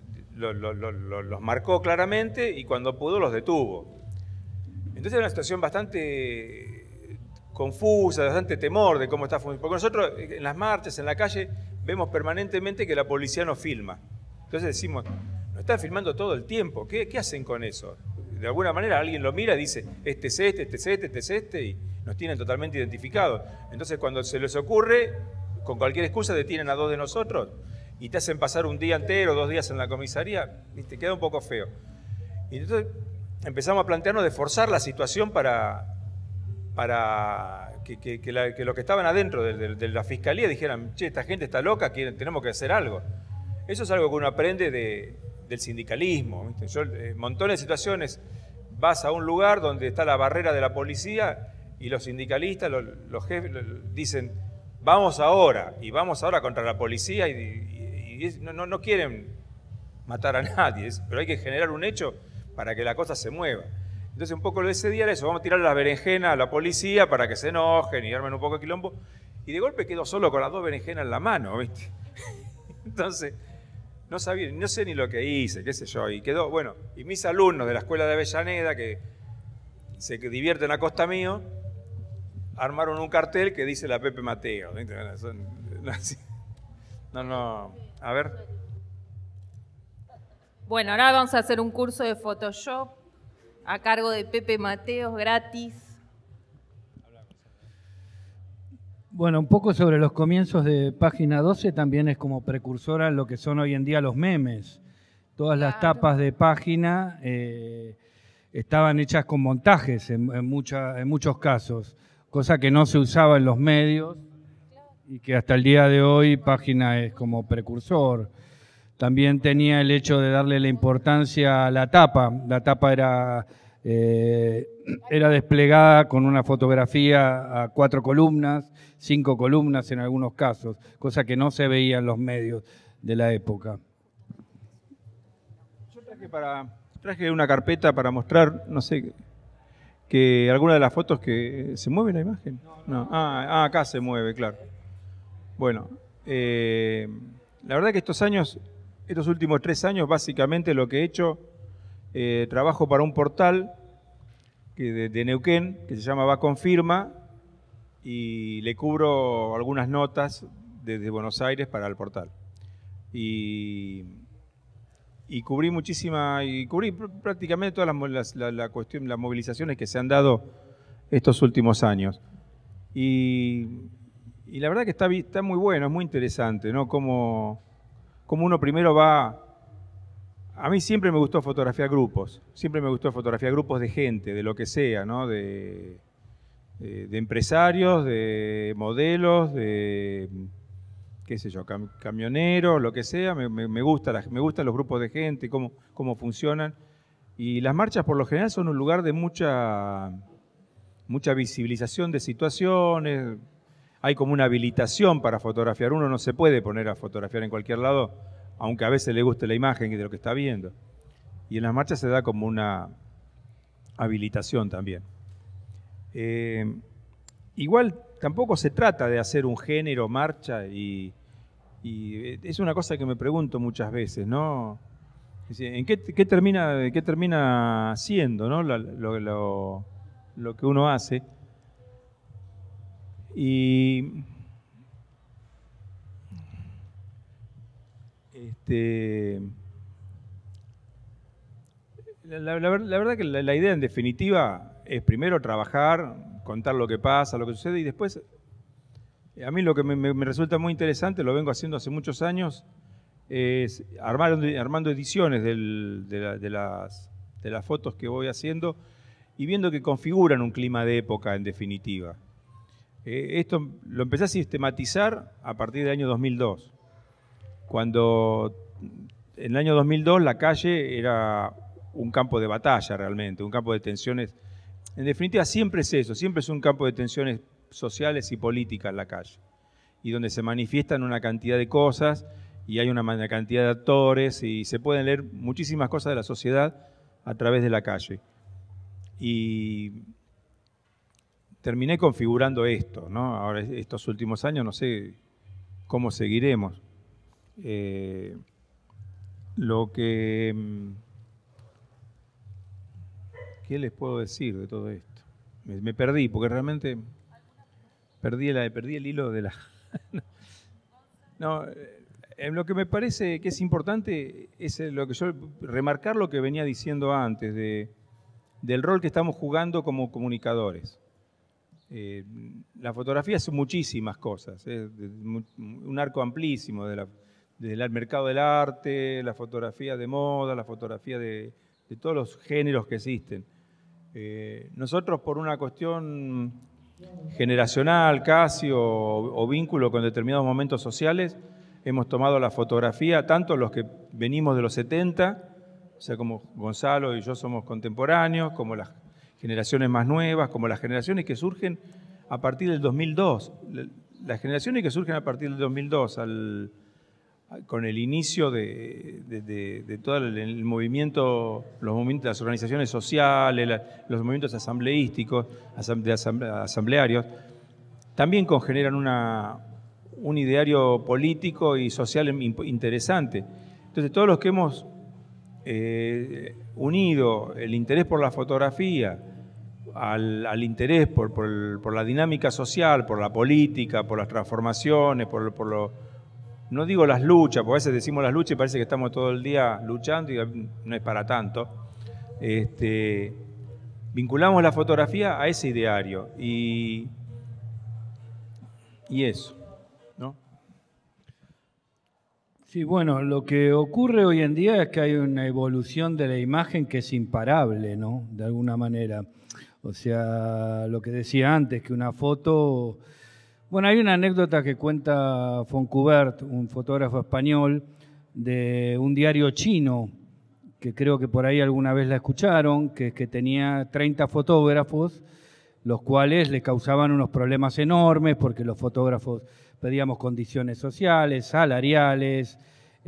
los marcó claramente y cuando pudo los detuvo. Entonces era una situación bastante confusa, bastante temor de cómo está funcionando. Porque nosotros en las marchas, en la calle, vemos permanentemente que la policía nos filma. Entonces decimos, nos están filmando todo el tiempo. ¿Qué hacen con eso? De alguna manera alguien lo mira y dice, este es este, y nos tienen totalmente identificados. Entonces cuando se les ocurre, con cualquier excusa detienen a 2 de nosotros y te hacen pasar un día entero, 2 días en la comisaría, y te queda un poco feo. Y entonces empezamos a plantearnos de forzar la situación para que los que estaban adentro de la fiscalía dijeran, che, esta gente está loca, tenemos que hacer algo. Eso es algo que uno aprende del sindicalismo, ¿viste? Yo, montones de situaciones, vas a un lugar donde está la barrera de la policía y los sindicalistas, los jefes, dicen, vamos ahora contra la policía y no quieren matar a nadie, pero hay que generar un hecho para que la cosa se mueva. Entonces un poco de ese día era eso, vamos a tirar las berenjenas a la policía para que se enojen y armen un poco de quilombo, y de golpe quedó solo con las 2 berenjenas en la mano, ¿viste? Entonces no sé ni lo que hice, qué sé yo, y quedó, bueno, y mis alumnos de la escuela de Avellaneda, que se divierten a costa mío, armaron un cartel que dice la Pepe Mateo. No, a ver. Bueno, ahora vamos a hacer un curso de Photoshop a cargo de Pepe Mateos, gratis. Bueno, un poco sobre los comienzos de Página 12, también es como precursora en lo que son hoy en día los memes. Todas las tapas de página estaban hechas con montajes en muchos casos. cosa que no se usaba en los medios y que hasta el día de hoy Página es como precursor. También tenía el hecho de darle la importancia a la tapa. La tapa era desplegada con una fotografía a 4 columnas, 5 columnas en algunos casos, cosa que no se veía en los medios de la época. Yo traje una carpeta para mostrar, no sé, que alguna de las fotos que... ¿Se mueve la imagen? No. Acá se mueve, claro. Bueno, la verdad que estos últimos 3 años, básicamente lo que he hecho, trabajo para un portal de Neuquén, que se llama Va Confirma, y le cubro algunas notas desde Buenos Aires para el portal. Y cubrí prácticamente todas las movilizaciones que se han dado estos últimos años. Y la verdad que está muy bueno, es muy interesante, ¿no? Como uno primero va... A mí siempre me gustó fotografiar grupos, de gente, de lo que sea, ¿no? De empresarios, de modelos, de, qué sé yo, camioneros, lo que sea. Me gustan los grupos de gente, cómo funcionan. Y las marchas por lo general son un lugar de mucha visibilización de situaciones. Hay como una habilitación para fotografiar. Uno no se puede poner a fotografiar en cualquier lado, aunque a veces le guste la imagen de lo que está viendo. Y en las marchas se da como una habilitación también. Igual tampoco se trata de hacer un género marcha y es una cosa que me pregunto muchas veces, ¿no? ¿En qué termina siendo, ¿no? lo que uno hace? Y la verdad que la idea en definitiva es primero trabajar, contar lo que pasa, lo que sucede, y después a mí lo que me resulta muy interesante, lo vengo haciendo hace muchos años, es armando ediciones de las fotos que voy haciendo y viendo que configuran un clima de época en definitiva. Esto lo empecé a sistematizar a partir del año 2002, cuando en el año 2002 la calle era un campo de batalla realmente, un campo de tensiones. En definitiva siempre es eso, siempre es un campo de tensiones sociales y políticas la calle, y donde se manifiestan una cantidad de cosas y hay una cantidad de actores y se pueden leer muchísimas cosas de la sociedad a través de la calle. Y terminé configurando esto, ¿no? Ahora, estos últimos años, no sé cómo seguiremos. ¿Qué les puedo decir de todo esto? Me perdí, porque realmente perdí el hilo de la... No, lo que me parece que es importante es remarcar lo que venía diciendo antes, del rol que estamos jugando como comunicadores. La fotografía es muchísimas cosas, un arco amplísimo, desde el mercado del arte, la fotografía de moda, la fotografía de todos los géneros que existen. Nosotros, por una cuestión generacional casi o vínculo con determinados momentos sociales, hemos tomado la fotografía, tanto los que venimos de los 70, o sea, como Gonzalo y yo somos contemporáneos, como las generaciones más nuevas, como las generaciones que surgen a partir del 2002. Las generaciones que surgen a partir del 2002, con el inicio de todo el movimiento, los movimientos de las organizaciones sociales, los movimientos asambleísticos, asamblearios, también congeneran un ideario político y social interesante. Entonces, todos los que hemos unido el interés por la fotografía al interés por la dinámica social, por la política, por las transformaciones, no digo las luchas, porque a veces decimos las luchas y parece que estamos todo el día luchando y no es para tanto. Vinculamos la fotografía a ese ideario y eso, ¿no? Sí, bueno, lo que ocurre hoy en día es que hay una evolución de la imagen que es imparable, ¿no? De alguna manera. O sea, lo que decía antes, que una foto... Bueno, hay una anécdota que cuenta Fontcubert, un fotógrafo español, de un diario chino, que creo que por ahí alguna vez la escucharon, que tenía 30 fotógrafos, los cuales le causaban unos problemas enormes porque los fotógrafos pedíamos condiciones sociales, salariales,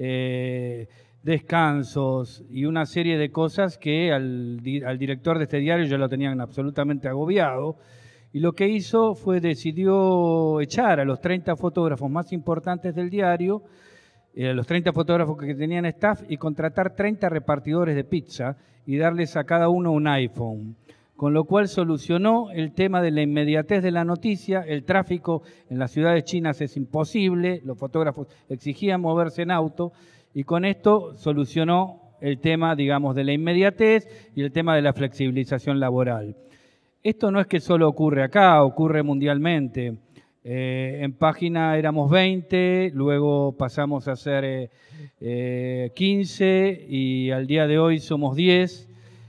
descansos y una serie de cosas que al director de este diario ya lo tenían absolutamente agobiado. Y lo que hizo fue decidió echar a los 30 fotógrafos más importantes del diario, los 30 fotógrafos que tenían staff, y contratar 30 repartidores de pizza y darles a cada uno un iPhone. Con lo cual solucionó el tema de la inmediatez de la noticia. El tráfico en las ciudades chinas es imposible, los fotógrafos exigían moverse en auto, y con esto solucionó el tema, digamos, de la inmediatez y el tema de la flexibilización laboral. Esto no es que solo ocurre acá, ocurre mundialmente. En Página éramos 20, luego pasamos a ser 15 y al día de hoy somos 10.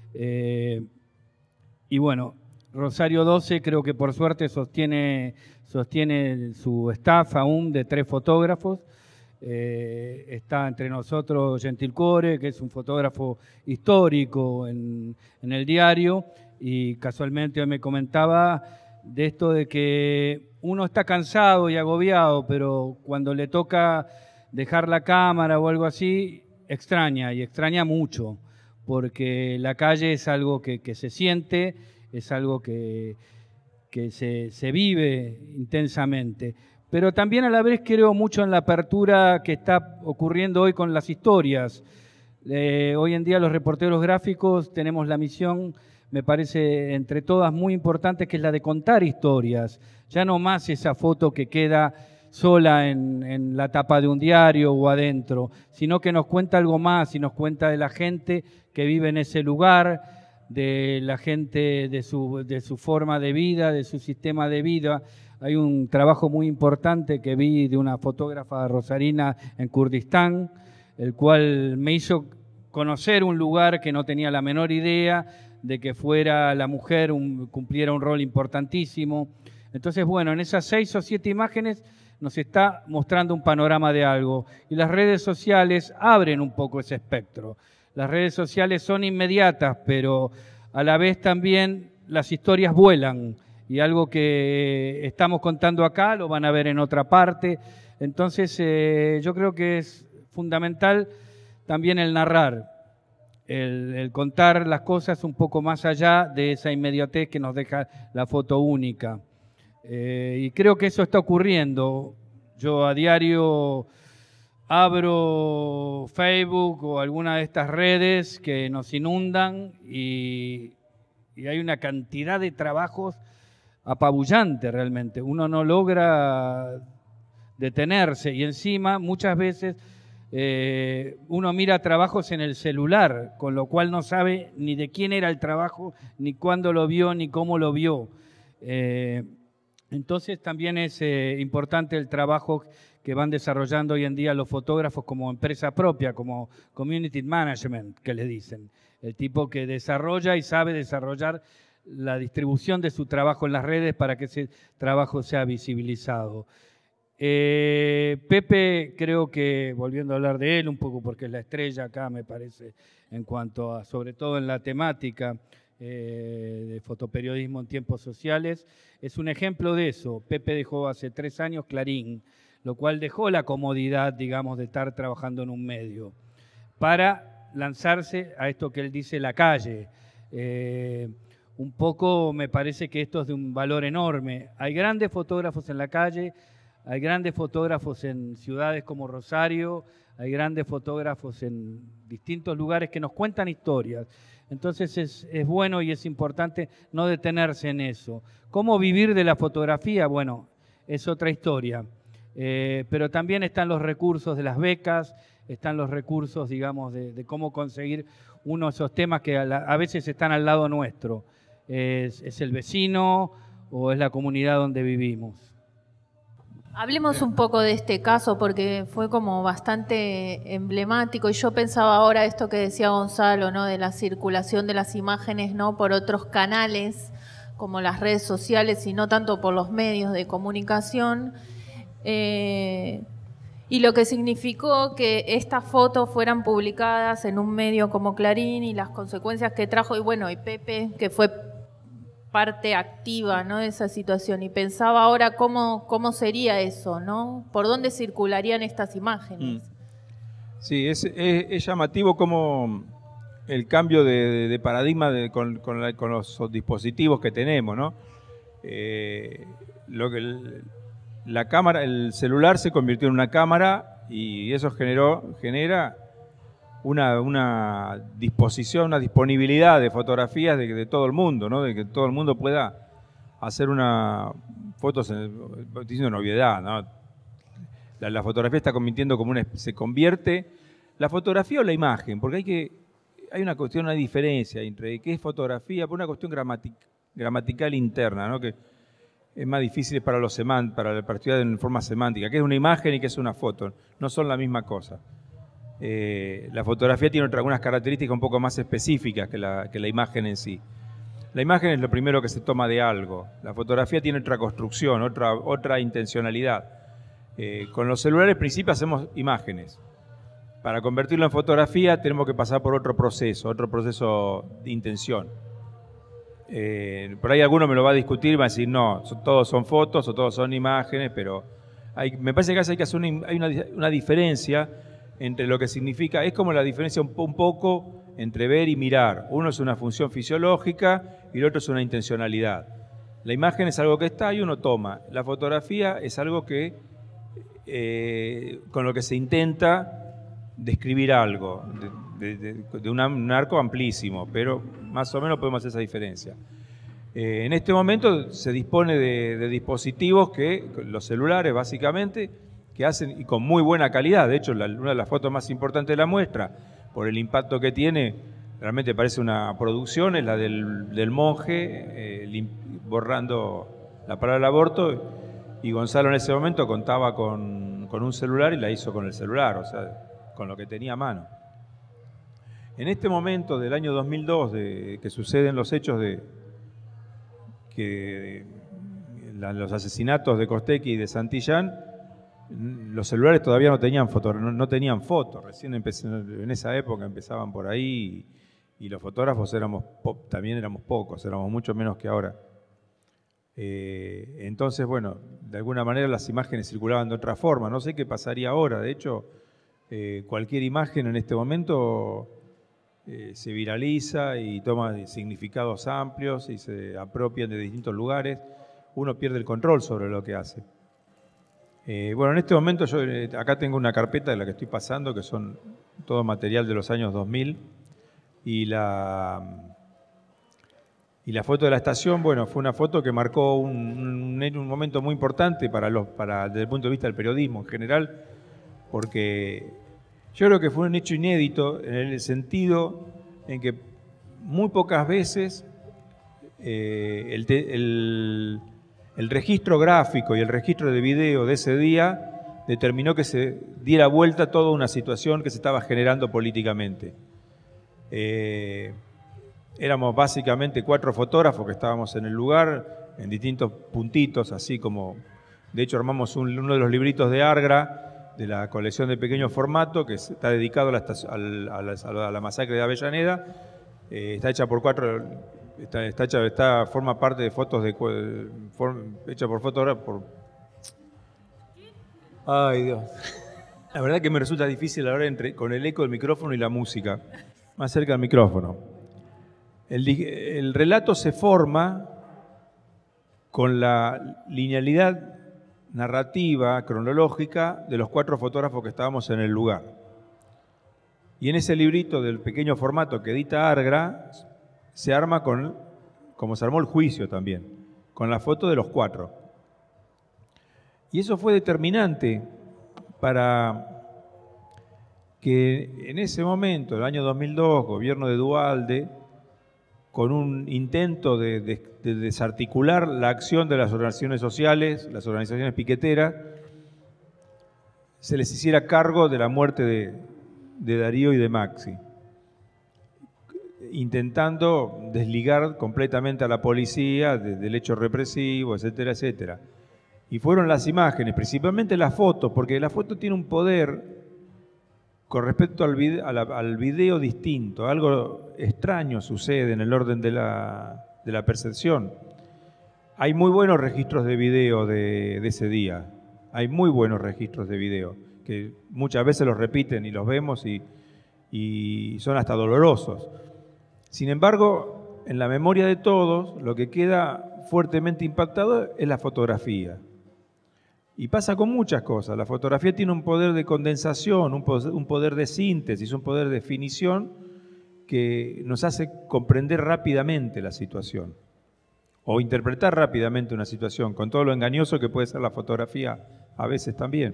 Y bueno, Rosario 12 creo que por suerte sostiene su staff aún de 3 fotógrafos. Está entre nosotros Gentil Core, que es un fotógrafo histórico en el diario, y casualmente hoy me comentaba de esto de que uno está cansado y agobiado, pero cuando le toca dejar la cámara o algo así, extraña, y extraña mucho, porque la calle es algo que se siente, es algo que se vive intensamente. Pero también a la vez creo mucho en la apertura que está ocurriendo hoy con las historias. Hoy en día los reporteros gráficos tenemos la misión, me parece, entre todas muy importante, que es la de contar historias. Ya no más esa foto que queda sola en la tapa de un diario o adentro, sino que nos cuenta algo más y nos cuenta de la gente que vive en ese lugar, de la gente, de su forma de vida, de su sistema de vida. Hay un trabajo muy importante que vi de una fotógrafa rosarina en Kurdistán, el cual me hizo conocer un lugar que no tenía la menor idea de que fuera la mujer, cumpliera un rol importantísimo. Entonces, bueno, en esas 6 o 7 imágenes nos está mostrando un panorama de algo. Y las redes sociales abren un poco ese espectro. Las redes sociales son inmediatas, pero a la vez también las historias vuelan. Y algo que estamos contando acá lo van a ver en otra parte. Entonces, yo creo que es fundamental también el narrar, el contar las cosas un poco más allá de esa inmediatez que nos deja la foto única. Y creo que eso está ocurriendo. Yo a diario abro Facebook o alguna de estas redes que nos inundan y hay una cantidad de trabajos apabullante realmente. Uno no logra detenerse y encima muchas veces uno mira trabajos en el celular, con lo cual no sabe ni de quién era el trabajo, ni cuándo lo vio, ni cómo lo vio. Entonces también es importante el trabajo que van desarrollando hoy en día los fotógrafos como empresa propia, como community management, que le dicen. El tipo que desarrolla y sabe desarrollar la distribución de su trabajo en las redes para que ese trabajo sea visibilizado. Pepe, creo que, volviendo a hablar de él un poco, porque es la estrella acá, me parece, en cuanto a, sobre todo en la temática de fotoperiodismo en tiempos sociales, es un ejemplo de eso. Pepe dejó hace 3 años Clarín, lo cual dejó la comodidad, digamos, de estar trabajando en un medio, para lanzarse a esto que él dice, la calle. Un poco me parece que esto es de un valor enorme. Hay grandes fotógrafos en la calle, hay grandes fotógrafos en ciudades como Rosario, hay grandes fotógrafos en distintos lugares que nos cuentan historias. Entonces es bueno y es importante no detenerse en eso. ¿Cómo vivir de la fotografía? Bueno, es otra historia. Pero también están los recursos de las becas, están los recursos, digamos, de cómo conseguir uno de esos temas que a veces están al lado nuestro. Es el vecino o es la comunidad donde vivimos. Hablemos un poco de este caso porque fue como bastante emblemático y yo pensaba ahora esto que decía Gonzalo, ¿no? De la circulación de las imágenes, ¿no? Por otros canales. como las redes sociales y no tanto por los medios de comunicación, y lo que significó que estas fotos fueran publicadas en un medio como Clarín y las consecuencias que trajo, y bueno, y Pepe, que fue parte activa, ¿no?, de esa situación, y pensaba ahora cómo sería eso, ¿no? ¿Por dónde circularían estas imágenes? Sí, es llamativo como el cambio de paradigma con los dispositivos que tenemos, ¿no? La cámara, el celular se convirtió en una cámara y eso genera una disposición, una disponibilidad de fotografías de todo el mundo, ¿no? De que todo el mundo pueda hacer una fotos, estoy diciendo novedad, ¿no? La fotografía está convirtiendo como se convierte la fotografía o la imagen, porque hay una cuestión, una diferencia entre qué es fotografía, por una cuestión gramatical interna, ¿no? Que es más difícil para estudiar en forma semántica, qué es una imagen y qué es una foto, no son la misma cosa. La fotografía tiene algunas características un poco más específicas que la imagen en sí. La imagen es lo primero que se toma de algo. La fotografía tiene otra construcción, otra intencionalidad. Con los celulares, en principio, hacemos imágenes. Para convertirlo en fotografía tenemos que pasar por otro proceso de intención. Por ahí alguno me lo va a discutir y va a decir, no, todos son fotos o todos son imágenes, pero me parece que hay que hacer una diferencia entre lo que significa, es como la diferencia un poco entre ver y mirar. Uno es una función fisiológica y el otro es una intencionalidad. La imagen es algo que está y uno toma. La fotografía es algo que con lo que se intenta describir algo, de un arco amplísimo, pero más o menos podemos hacer esa diferencia. En este momento se dispone de dispositivos los celulares básicamente, que hacen, y con muy buena calidad. De hecho, una de las fotos más importantes de la muestra, por el impacto que tiene, realmente parece una producción, es la del monje borrando la palabra aborto, y Gonzalo en ese momento contaba con un celular y la hizo con el celular, o sea, con lo que tenía a mano. En este momento del año 2002, que suceden los hechos los asesinatos de Costecchi y de Santillán, los celulares todavía no tenían fotos. Recién en esa época empezaban por ahí y los fotógrafos también éramos pocos, éramos mucho menos que ahora. Entonces, bueno, de alguna manera las imágenes circulaban de otra forma. No sé qué pasaría ahora. De hecho, cualquier imagen en este momento se viraliza y toma significados amplios y se apropian de distintos lugares. Uno pierde el control sobre lo que hace. Bueno, en este momento yo acá tengo una carpeta de la que estoy pasando, que son todo material de los años 2000, y la foto de la estación, bueno, fue una foto que marcó un momento muy importante desde el punto de vista del periodismo en general, porque yo creo que fue un hecho inédito en el sentido en que muy pocas veces el registro gráfico y el registro de video de ese día determinó que se diera vuelta toda una situación que se estaba generando políticamente. Éramos básicamente 4 fotógrafos que estábamos en el lugar, en distintos puntitos, así como, de hecho armamos uno de los libritos de Argra, de la colección de pequeño formato, que está dedicado a la masacre de Avellaneda. Está hecha por 4, forma parte de fotos hecha por fotógrafos. Ay, Dios. La verdad que me resulta difícil ahora con el eco del micrófono y la música. Más cerca del micrófono. El relato se forma con la linealidad narrativa, cronológica, de los 4 fotógrafos que estábamos en el lugar. Y en ese librito del pequeño formato que edita Argra, se arma como se armó el juicio también, con la foto de los 4. Y eso fue determinante para que en ese momento, el año 2002, gobierno de Duhalde, con un intento de desarticular la acción de las organizaciones sociales, las organizaciones piqueteras, se les hiciera cargo de la muerte de Darío y de Maxi. intentando desligar completamente a la policía del hecho represivo, etcétera, etcétera. Y fueron las imágenes, principalmente las fotos, porque la foto tiene un poder con respecto al video distinto. Algo extraño sucede en el orden de la percepción. Hay muy buenos registros de video de ese día. Hay muy buenos registros de video, que muchas veces los repiten y los vemos y son hasta dolorosos. Sin embargo, en la memoria de todos, lo que queda fuertemente impactado es la fotografía. Y pasa con muchas cosas. La fotografía tiene un poder de condensación, un poder de síntesis, un poder de definición que nos hace comprender rápidamente la situación o interpretar rápidamente una situación, con todo lo engañoso que puede ser la fotografía a veces también.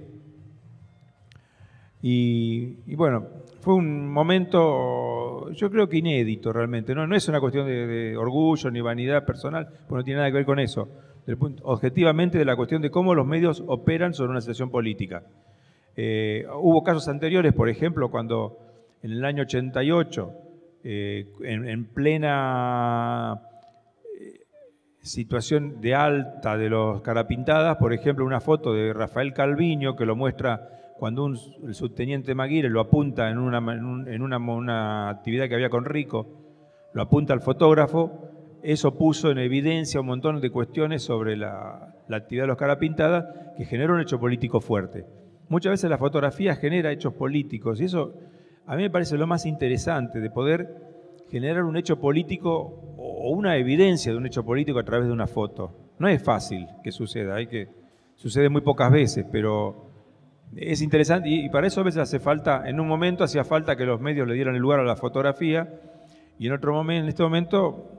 Y bueno, fue un momento, yo creo que inédito realmente. No es una cuestión de orgullo ni vanidad personal, porque no tiene nada que ver con eso. Objetivamente de la cuestión de cómo los medios operan sobre una situación política. Hubo casos anteriores, por ejemplo, cuando en el año 88, en plena situación de alta de los Carapintadas, por ejemplo, una foto de Rafael Calviño que lo muestra cuando el subteniente Maguire lo apunta en una actividad que había con Rico, lo apunta al fotógrafo. Eso puso en evidencia un montón de cuestiones sobre la actividad de los Carapintadas que generó un hecho político fuerte. Muchas veces la fotografía genera hechos políticos y eso a mí me parece lo más interesante, de poder generar un hecho político o una evidencia de un hecho político a través de una foto. No es fácil que suceda, sucede muy pocas veces, pero es interesante y para eso a veces hace falta, en un momento hacía falta que los medios le dieran el lugar a la fotografía y en otro momento, en este momento,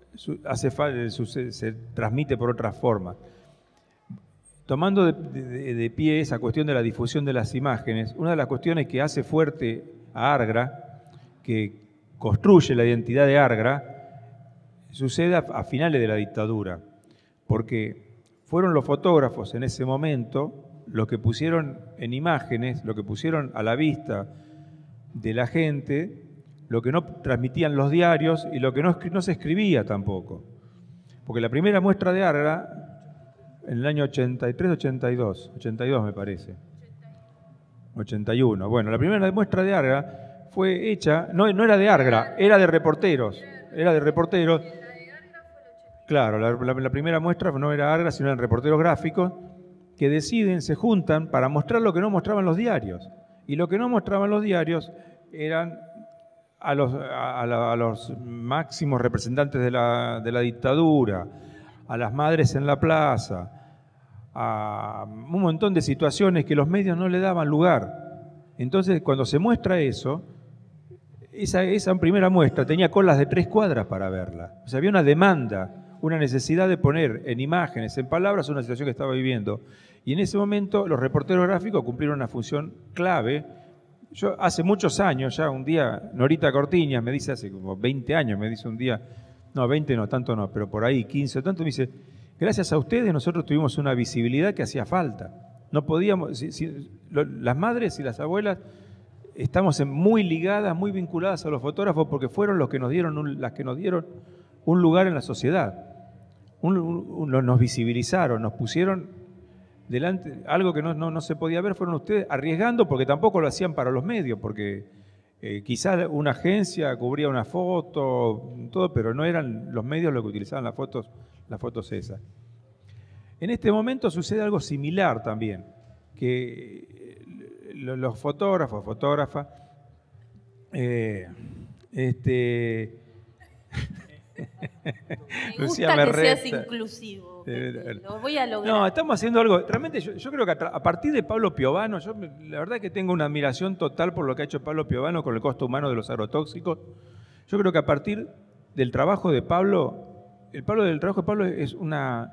se transmite por otra forma. Tomando de pie esa cuestión de la difusión de las imágenes, una de las cuestiones que hace fuerte a Argra, que construye la identidad de Argra, sucede a finales de la dictadura, porque fueron los fotógrafos en ese momento los que pusieron en imágenes, lo que pusieron a la vista de la gente, lo que no transmitían los diarios y lo que no se escribía tampoco. Porque la primera muestra de Argra, en el año 83, 82 me parece, 81. Bueno, la primera muestra de Argra fue hecha, no era de Argra, era de reporteros. Claro, la primera muestra no era Argra, sino eran reporteros gráficos que deciden, se juntan para mostrar lo que no mostraban los diarios. Y lo que no mostraban los diarios eran a los máximos representantes de la dictadura, a las madres en la plaza, a un montón de situaciones que los medios no le daban lugar. Entonces, cuando se muestra eso, esa primera muestra tenía colas de 3 cuadras para verla. O sea, había una demanda, una necesidad de poner en imágenes, en palabras, una situación que estaba viviendo. Y en ese momento los reporteros gráficos cumplieron una función clave. Yo hace muchos años, ya un día, Norita Cortiñas me dice, hace como 20 años, me dice un día, no, 20 no, tanto no, pero por ahí 15 o tanto, me dice, gracias a ustedes nosotros tuvimos una visibilidad que hacía falta. No podíamos, las madres y las abuelas estamos muy ligadas, muy vinculadas a los fotógrafos porque fueron las que nos dieron un lugar en la sociedad. Nos visibilizaron, nos pusieron delante, algo que no se podía ver, fueron ustedes arriesgando, porque tampoco lo hacían para los medios, porque quizás una agencia cubría una foto, todo, pero no eran los medios los que utilizaban las fotos esas. En este momento sucede algo similar también, que los fotógrafas, Me gusta que seas inclusivo. Lo voy a lograr. No, estamos haciendo algo. Realmente yo creo que a partir de Pablo Piovano, la verdad que tengo una admiración total por lo que ha hecho Pablo Piovano con el costo humano de los agrotóxicos. Yo creo que a partir del trabajo de Pablo, el trabajo de Pablo es una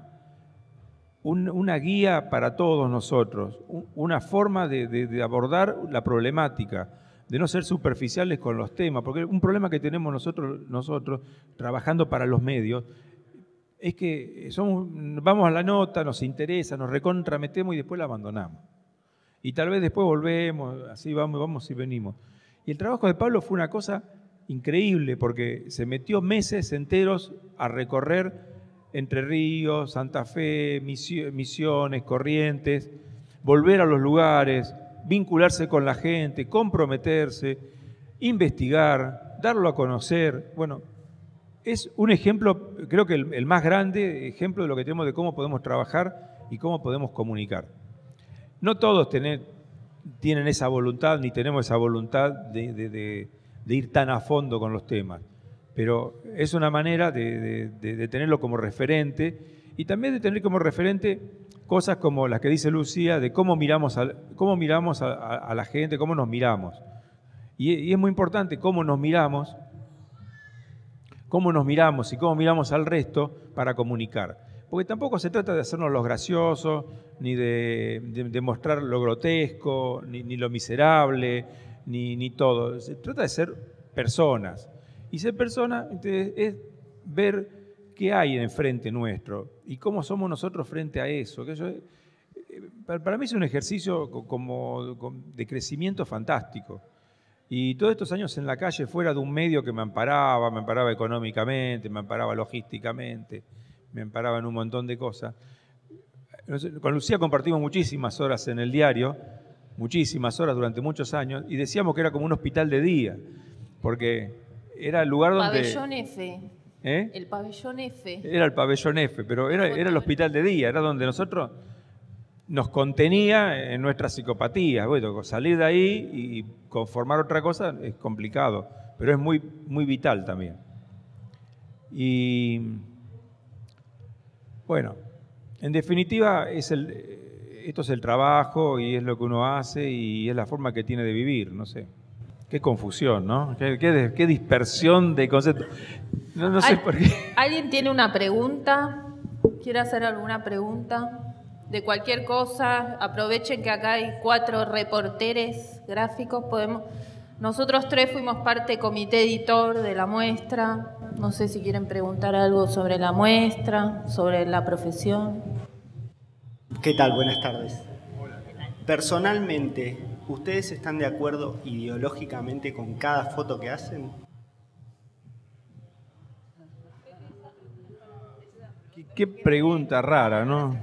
guía para todos nosotros, una forma de abordar la problemática, de no ser superficiales con los temas, porque un problema que tenemos nosotros trabajando para los medios es que vamos a la nota, nos interesa, nos recontrametemos y después la abandonamos. Y tal vez después volvemos, así vamos y venimos. Y el trabajo de Pablo fue una cosa increíble porque se metió meses enteros a recorrer Entre Ríos, Santa Fe, Misiones, Corrientes, volver a los lugares, vincularse con la gente, comprometerse, investigar, darlo a conocer. Bueno, es un ejemplo, creo que el más grande ejemplo de lo que tenemos de cómo podemos trabajar y cómo podemos comunicar. No todos tienen esa voluntad, ni tenemos esa voluntad de ir tan a fondo con los temas, pero es una manera de tenerlo como referente y también de tener como referente cosas como las que dice Lucía, de cómo miramos a la gente, cómo nos miramos. Y es muy importante cómo nos miramos y cómo miramos al resto para comunicar. Porque tampoco se trata de hacernos los graciosos, ni de mostrar lo grotesco, ni lo miserable, ni todo. Se trata de ser personas. Y ser persona es ver qué hay enfrente nuestro y cómo somos nosotros frente a eso. Para mí es un ejercicio de crecimiento fantástico. Y todos estos años en la calle, fuera de un medio que me amparaba económicamente, me amparaba logísticamente, me amparaba en un montón de cosas. Con Lucía compartimos muchísimas horas en el diario, muchísimas horas durante muchos años, y decíamos que era como un hospital de día, porque era el lugar donde... Pabellón F. El pabellón F. Era el pabellón F, pero era el hospital de día, era donde nosotros nos contenía en nuestras psicopatías. Bueno, salir de ahí y conformar otra cosa es complicado, pero es muy, muy vital también. Y bueno, en definitiva esto es el trabajo y es lo que uno hace y es la forma que tiene de vivir, no sé. Qué confusión, ¿no? Qué dispersión de conceptos. No sé por qué. ¿Alguien tiene una pregunta? ¿Quiere hacer alguna pregunta? De cualquier cosa, aprovechen que acá hay 4 reporteres gráficos. Nosotros 3 fuimos parte del comité editor de la muestra. No sé si quieren preguntar algo sobre la muestra, sobre la profesión. ¿Qué tal? Buenas tardes. Personalmente, ¿ustedes están de acuerdo ideológicamente con cada foto que hacen? Qué pregunta rara, ¿no?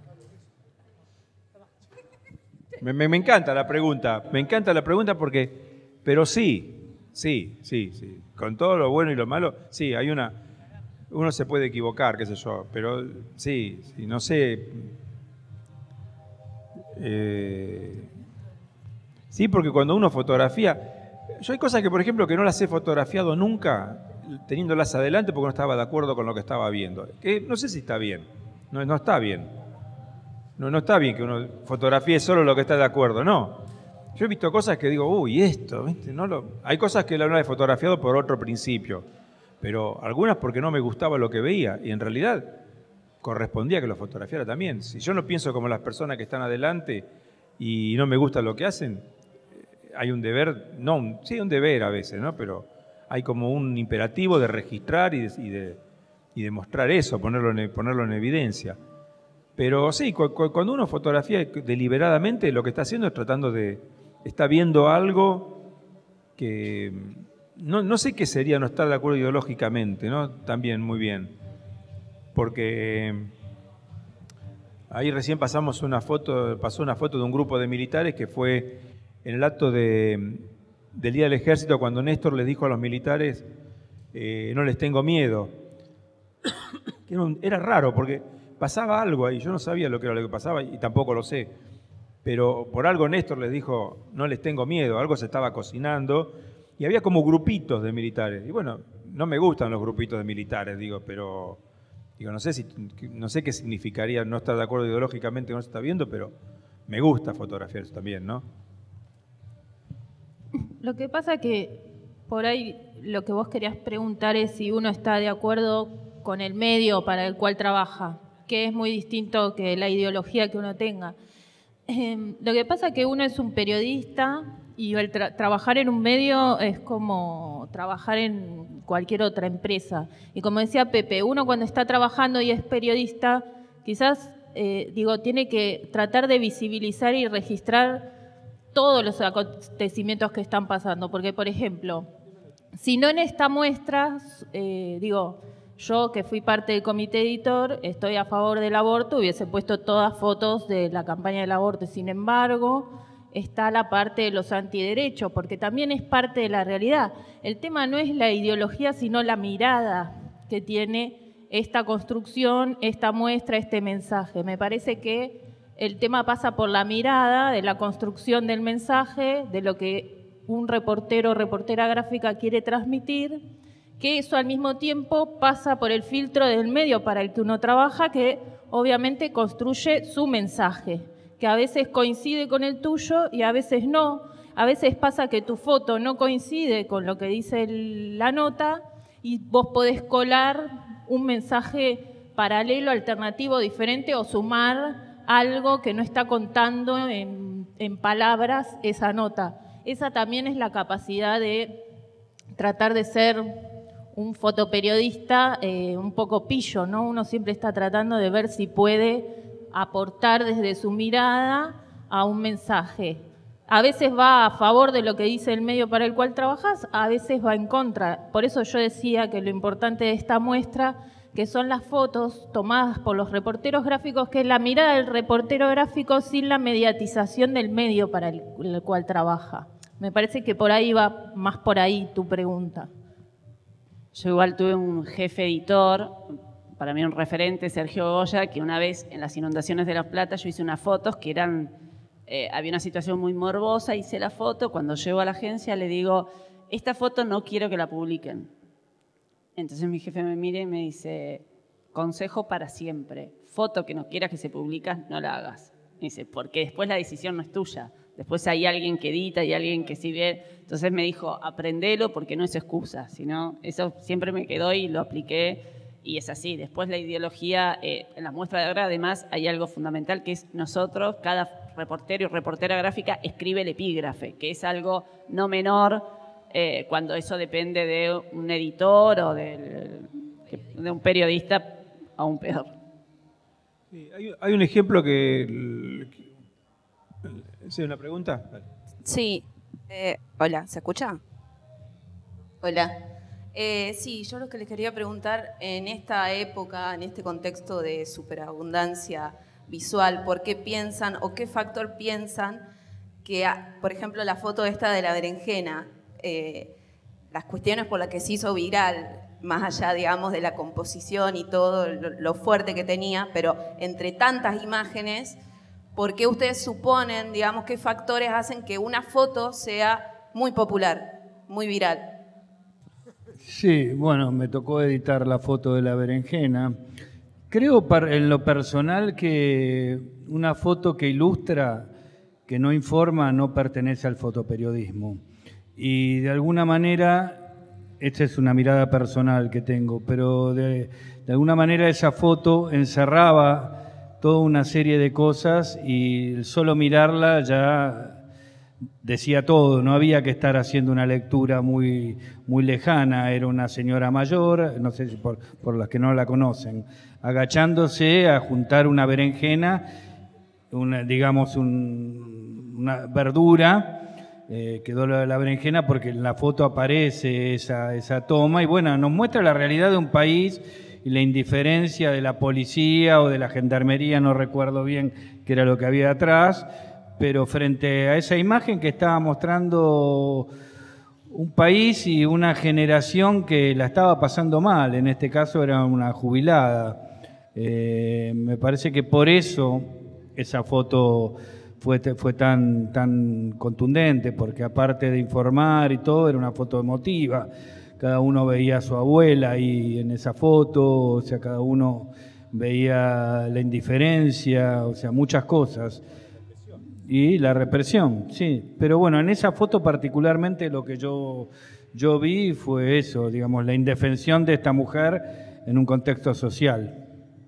Me encanta la pregunta, pero sí, con todo lo bueno y lo malo, sí, uno se puede equivocar, qué sé yo, pero sí, no sé. Sí, porque cuando uno fotografía, yo hay cosas que, por ejemplo, que no las he fotografiado nunca, teniéndolas adelante porque no estaba de acuerdo con lo que estaba viendo. Que no sé si está bien, no está bien. No está bien que uno fotografíe solo lo que está de acuerdo, no. Yo he visto cosas que digo, uy, esto, ¿viste? Hay cosas que la he fotografiado por otro principio, pero algunas porque no me gustaba lo que veía y en realidad correspondía que lo fotografiara también. Si yo no pienso como las personas que están adelante y no me gusta lo que hacen, hay un deber, un deber a veces, ¿no? Pero hay como un imperativo de registrar y de mostrar eso, ponerlo en evidencia. Pero sí, cuando uno fotografía deliberadamente, lo que está haciendo es está viendo algo que no sé qué sería no estar de acuerdo ideológicamente, ¿no? También muy bien. Porque ahí recién pasó una foto de un grupo de militares que fue en el acto del Día del Ejército cuando Néstor les dijo a los militares, no les tengo miedo. Era raro porque pasaba algo ahí, yo no sabía lo que era lo que pasaba y tampoco lo sé, pero por algo Néstor les dijo, no les tengo miedo, algo se estaba cocinando y había como grupitos de militares. Y bueno, no me gustan los grupitos de militares, pero no sé qué significaría no estar de acuerdo ideológicamente con lo que se está viendo, pero me gusta fotografiar eso también, ¿no? Lo que pasa que por ahí lo que vos querías preguntar es si uno está de acuerdo con el medio para el cual trabaja, que es muy distinto que la ideología que uno tenga. Lo que pasa es que uno es un periodista y el trabajar en un medio es como trabajar en cualquier otra empresa. Y como decía Pepe, uno cuando está trabajando y es periodista, quizás, tiene que tratar de visibilizar y registrar todos los acontecimientos que están pasando. Porque, por ejemplo, Si no en esta muestra, yo que fui parte del comité editor, estoy a favor del aborto, hubiese puesto todas fotos de la campaña del aborto. Sin embargo, está la parte de los antiderechos, porque también es parte de la realidad. El tema no es la ideología, sino la mirada que tiene esta construcción, esta muestra, este mensaje. Me parece que el tema pasa por la mirada de la construcción del mensaje, de lo que un reportero o reportera gráfica quiere transmitir, que eso al mismo tiempo pasa por el filtro del medio para el que uno trabaja, que obviamente construye su mensaje, que a veces coincide con el tuyo y a veces no. A veces pasa que tu foto no coincide con lo que dice la nota y vos podés colar un mensaje paralelo, alternativo, diferente o sumar algo que no está contando en palabras esa nota. Esa también es la capacidad de tratar de ser un fotoperiodista un poco pillo, ¿no? Uno siempre está tratando de ver si puede aportar desde su mirada a un mensaje. A veces va a favor de lo que dice el medio para el cual trabajas, a veces va en contra. Por eso yo decía que lo importante de esta muestra, que son las fotos tomadas por los reporteros gráficos, que es la mirada del reportero gráfico sin la mediatización del medio para el cual trabaja. Me parece que por ahí va más por ahí tu pregunta. Yo igual tuve un jefe editor, para mí un referente, Sergio Goya, que una vez en las inundaciones de La Plata yo hice unas fotos que eran, había una situación muy morbosa, hice la foto, cuando llego a la agencia le digo, esta foto no quiero que la publiquen. Entonces mi jefe me mira y me dice, consejo para siempre, foto que no quieras que se publique, no la hagas. Me dice, porque después la decisión no es tuya. Después hay alguien que edita y alguien que sí ve. Entonces me dijo, aprendelo porque no es excusa. Sino, eso siempre me quedó y lo apliqué y es así. Después la ideología, en la muestra de ahora además hay algo fundamental que es nosotros, cada reportero y reportera gráfica escribe el epígrafe, que es algo no menor cuando eso depende de un editor o de un periodista, aún peor. Sí, hay un ejemplo que... ¿Sí, una pregunta? Vale. Sí. Hola, ¿se escucha? Hola. Sí, yo lo que les quería preguntar, en esta época, en este contexto de superabundancia visual, ¿por qué piensan o qué factor piensan que, por ejemplo, la foto esta de la berenjena, las cuestiones por las que se hizo viral, más allá, digamos, de la composición y todo lo fuerte que tenía, pero entre tantas imágenes, ¿por qué ustedes suponen, digamos, qué factores hacen que una foto sea muy popular, muy viral? Sí, bueno, me tocó editar la foto de la berenjena. Creo en lo personal que una foto que ilustra, que no informa, no pertenece al fotoperiodismo. Y de alguna manera, esta es una mirada personal que tengo, pero de alguna manera esa foto encerraba toda una serie de cosas y solo mirarla ya decía todo, no había que estar haciendo una lectura muy, muy lejana. Era una señora mayor, no sé si por las que no la conocen, agachándose a juntar una berenjena, una verdura. Quedó la berenjena porque en la foto aparece esa toma y bueno, nos muestra la realidad de un país y la indiferencia de la policía o de la gendarmería, no recuerdo bien qué era lo que había atrás, pero frente a esa imagen que estaba mostrando un país y una generación que la estaba pasando mal, en este caso era una jubilada. Me parece que por eso esa foto fue tan contundente, porque aparte de informar y todo, era una foto emotiva. Cada uno veía a su abuela ahí en esa foto, o sea, cada uno veía la indiferencia, o sea, muchas cosas. Y la represión, sí. Pero bueno, en esa foto particularmente lo que yo vi fue eso, digamos, la indefensión de esta mujer en un contexto social.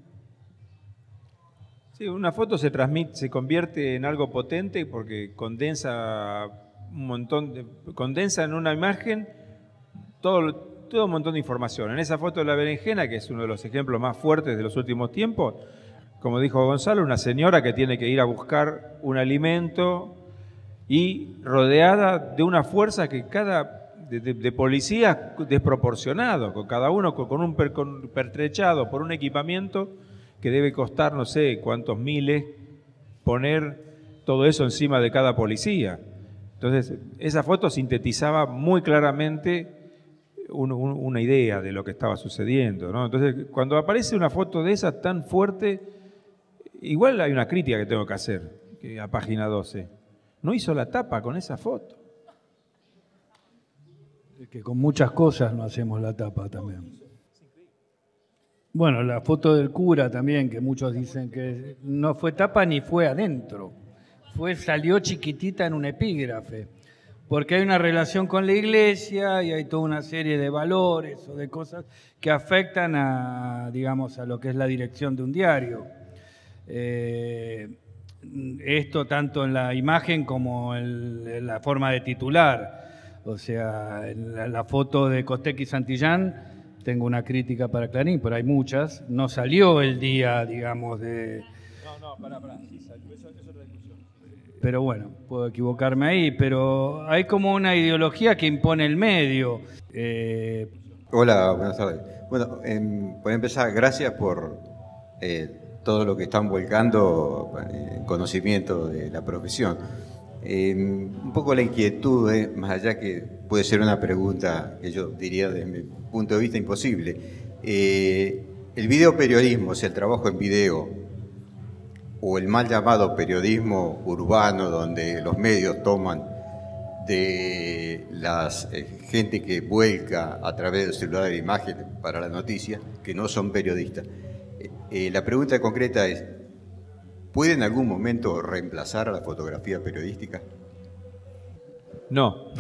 Sí, una foto se convierte en algo potente porque condensa en una imagen todo un montón de información. En esa foto de la berenjena, que es uno de los ejemplos más fuertes de los últimos tiempos, como dijo Gonzalo, una señora que tiene que ir a buscar un alimento y rodeada de una fuerza que cada de policías desproporcionados, con cada uno con pertrechado por un equipamiento que debe costar no sé cuántos miles poner todo eso encima de cada policía. Entonces, esa foto sintetizaba muy claramente una idea de lo que estaba sucediendo, ¿no? Entonces, cuando aparece una foto de esa tan fuerte, igual hay una crítica que tengo que hacer a página 12. No hizo la tapa con esa foto. Es que con muchas cosas no hacemos la tapa también. Bueno, la foto del cura también, que muchos dicen que no fue tapa ni fue adentro. Salió chiquitita en un epígrafe, porque hay una relación con la iglesia y hay toda una serie de valores o de cosas que afectan a, digamos, a lo que es la dirección de un diario. Esto tanto en la imagen como en la forma de titular. O sea, en la foto de Costec y Santillán tengo una crítica para Clarín, pero hay muchas. No salió el día, digamos, de... No, pará, sí salió, eso es la discusión. Pero bueno, puedo equivocarme ahí, pero hay como una ideología que impone el medio. Hola, buenas tardes. Bueno, por empezar, gracias por todo lo que están volcando en conocimiento de la profesión. Un poco la inquietud, más allá que puede ser una pregunta que yo diría desde mi punto de vista imposible. El videoperiodismo, o sea, el trabajo en video, o el mal llamado periodismo urbano, donde los medios toman de las gente que vuelca a través del celular de imágenes para la noticia, que no son periodistas. La pregunta concreta es, ¿puede en algún momento reemplazar a la fotografía periodística? No.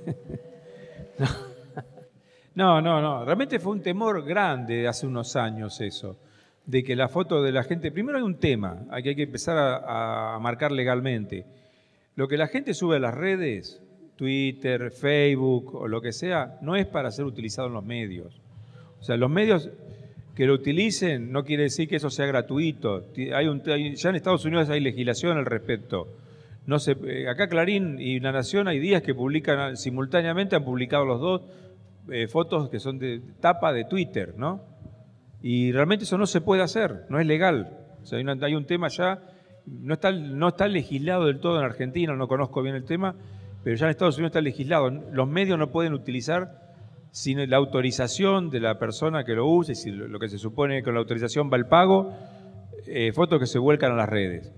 No. Realmente fue un temor grande hace unos años eso, de que la foto de la gente... Primero hay un tema, hay que empezar a marcar legalmente. Lo que la gente sube a las redes, Twitter, Facebook o lo que sea, no es para ser utilizado en los medios. O sea, los medios que lo utilicen no quiere decir que eso sea gratuito. Ya en Estados Unidos hay legislación al respecto. No sé, acá Clarín y La Nación hay días que publican simultáneamente, han publicado los dos fotos que son de tapa de Twitter, ¿no? Y realmente eso no se puede hacer, no es legal. O sea, hay un tema ya, no está legislado del todo en Argentina, no conozco bien el tema, pero ya en Estados Unidos está legislado. Los medios no pueden utilizar sin la autorización de la persona que lo use, si lo que se supone que con la autorización va el pago, fotos que se vuelcan a las redes.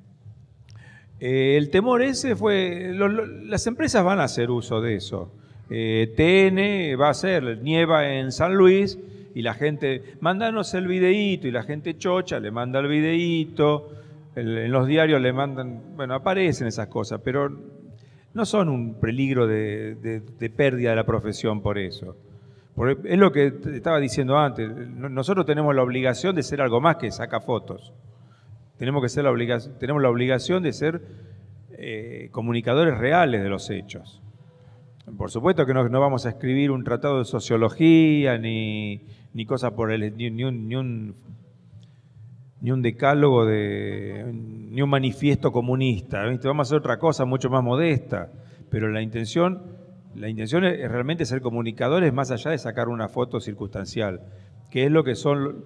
El temor ese fue, las empresas van a hacer uso de eso. TN va a hacer, nieva en San Luis y la gente, mándanos el videíto, y la gente chocha, le manda el videíto, en los diarios le mandan, bueno, aparecen esas cosas, pero no son un peligro de pérdida de la profesión por eso. Es lo que te estaba diciendo antes, nosotros tenemos la obligación de ser algo más que sacar fotos. Tenemos la obligación de ser comunicadores reales de los hechos. Por supuesto que no vamos a escribir un tratado de sociología ni cosas por ni un decálogo ni un manifiesto comunista, ¿viste? Vamos a hacer otra cosa mucho más modesta, pero la intención es realmente ser comunicadores más allá de sacar una foto circunstancial, que es lo que son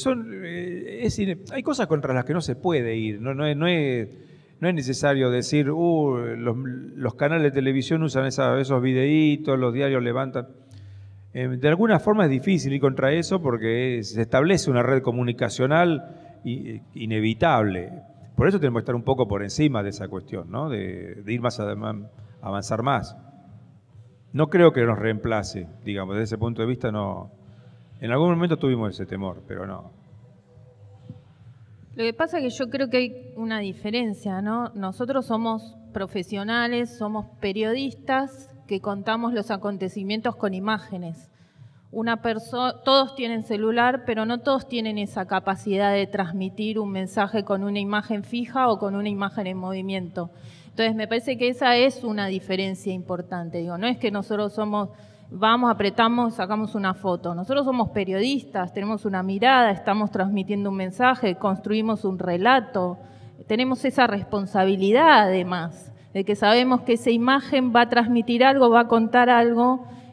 hay cosas contra las que no se puede ir, no es necesario decir los canales de televisión usan esos videitos, los diarios levantan. De alguna forma es difícil ir contra eso porque se establece una red comunicacional inevitable. Por eso tenemos que estar un poco por encima de esa cuestión, ¿no? De ir avanzar más. No creo que nos reemplace, digamos, desde ese punto de vista no. En algún momento tuvimos ese temor, pero no. Lo que pasa es que yo creo que hay una diferencia, ¿no? Nosotros somos profesionales, somos periodistas que contamos los acontecimientos con imágenes. Todos tienen celular, pero no todos tienen esa capacidad de transmitir un mensaje con una imagen fija o con una imagen en movimiento. Entonces me parece que esa es una diferencia importante. Digo, no es que nosotros apretamos, sacamos una foto. Nosotros somos periodistas, tenemos una mirada, estamos transmitiendo un mensaje, construimos un relato. Tenemos esa responsabilidad además, de que sabemos que esa imagen va a transmitir algo, va a contar algo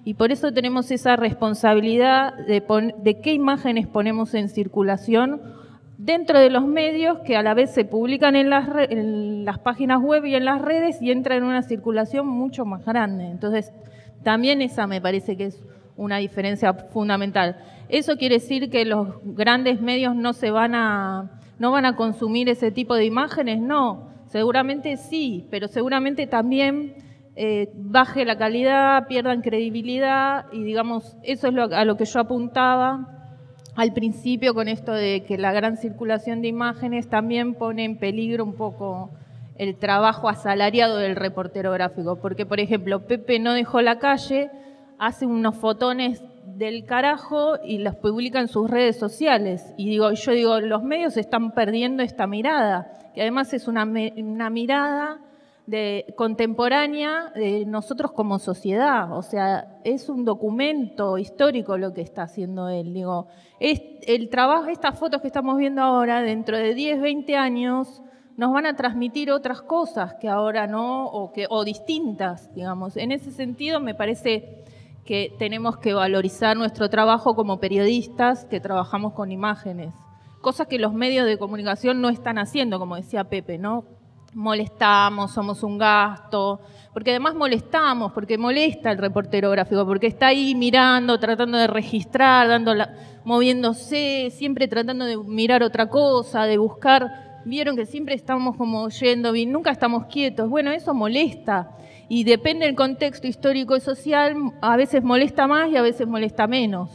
y por eso tenemos esa responsabilidad de qué imágenes ponemos en circulación dentro de los medios que a la vez se publican en las páginas web y en las redes y entran en una circulación mucho más grande. Entonces, también esa me parece que es una diferencia fundamental. ¿Eso quiere decir que los grandes medios no van a consumir ese tipo de imágenes? No, seguramente sí, pero seguramente también baje la calidad, pierdan credibilidad y digamos, eso es a lo que yo apuntaba al principio con esto de que la gran circulación de imágenes también pone en peligro un poco el trabajo asalariado del reportero gráfico. Porque, por ejemplo, Pepe no dejó la calle, hace unos fotones del carajo y los publica en sus redes sociales. Y yo digo, los medios están perdiendo esta mirada, que además es una mirada contemporánea de nosotros como sociedad. O sea, es un documento histórico lo que está haciendo él. Digo, el trabajo, estas fotos que estamos viendo ahora, dentro de 10, 20 años, nos van a transmitir otras cosas que ahora no, o distintas, digamos. En ese sentido, me parece que tenemos que valorizar nuestro trabajo como periodistas que trabajamos con imágenes. Cosas que los medios de comunicación no están haciendo, como decía Pepe, ¿no? Molestamos, somos un gasto, porque además molestamos, porque molesta el reportero gráfico, porque está ahí mirando, tratando de registrar, moviéndose, siempre tratando de mirar otra cosa, de buscar. Vieron que siempre estamos como yendo, nunca estamos quietos. Bueno, eso molesta. Y depende del contexto histórico y social, a veces molesta más y a veces molesta menos.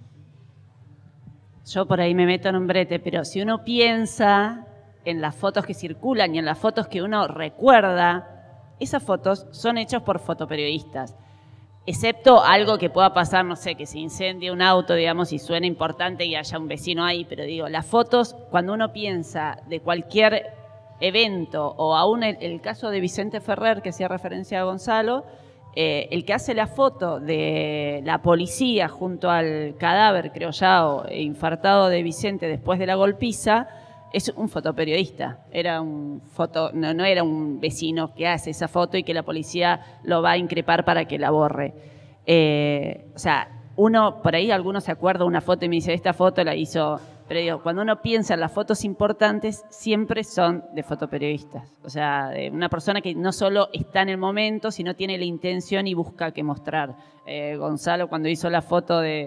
Yo por ahí me meto en un brete, pero si uno piensa en las fotos que circulan y en las fotos que uno recuerda, esas fotos son hechas por fotoperiodistas. Excepto algo que pueda pasar, no sé, que se incendie un auto, digamos, y suena importante y haya un vecino ahí, pero digo, las fotos, cuando uno piensa de cualquier evento, o aún el caso de Vicente Ferrer, que hacía referencia a Gonzalo, el que hace la foto de la policía junto al cadáver, creo ya, infartado de Vicente después de la golpiza, es un fotoperiodista, no era un vecino que hace esa foto y que la policía lo va a increpar para que la borre. O sea, uno, por ahí algunos se acuerda una foto y me dice, esta foto la hizo, pero digo, cuando uno piensa en las fotos importantes, siempre son de fotoperiodistas. O sea, de una persona que no solo está en el momento, sino tiene la intención y busca qué mostrar. Gonzalo, cuando hizo la foto del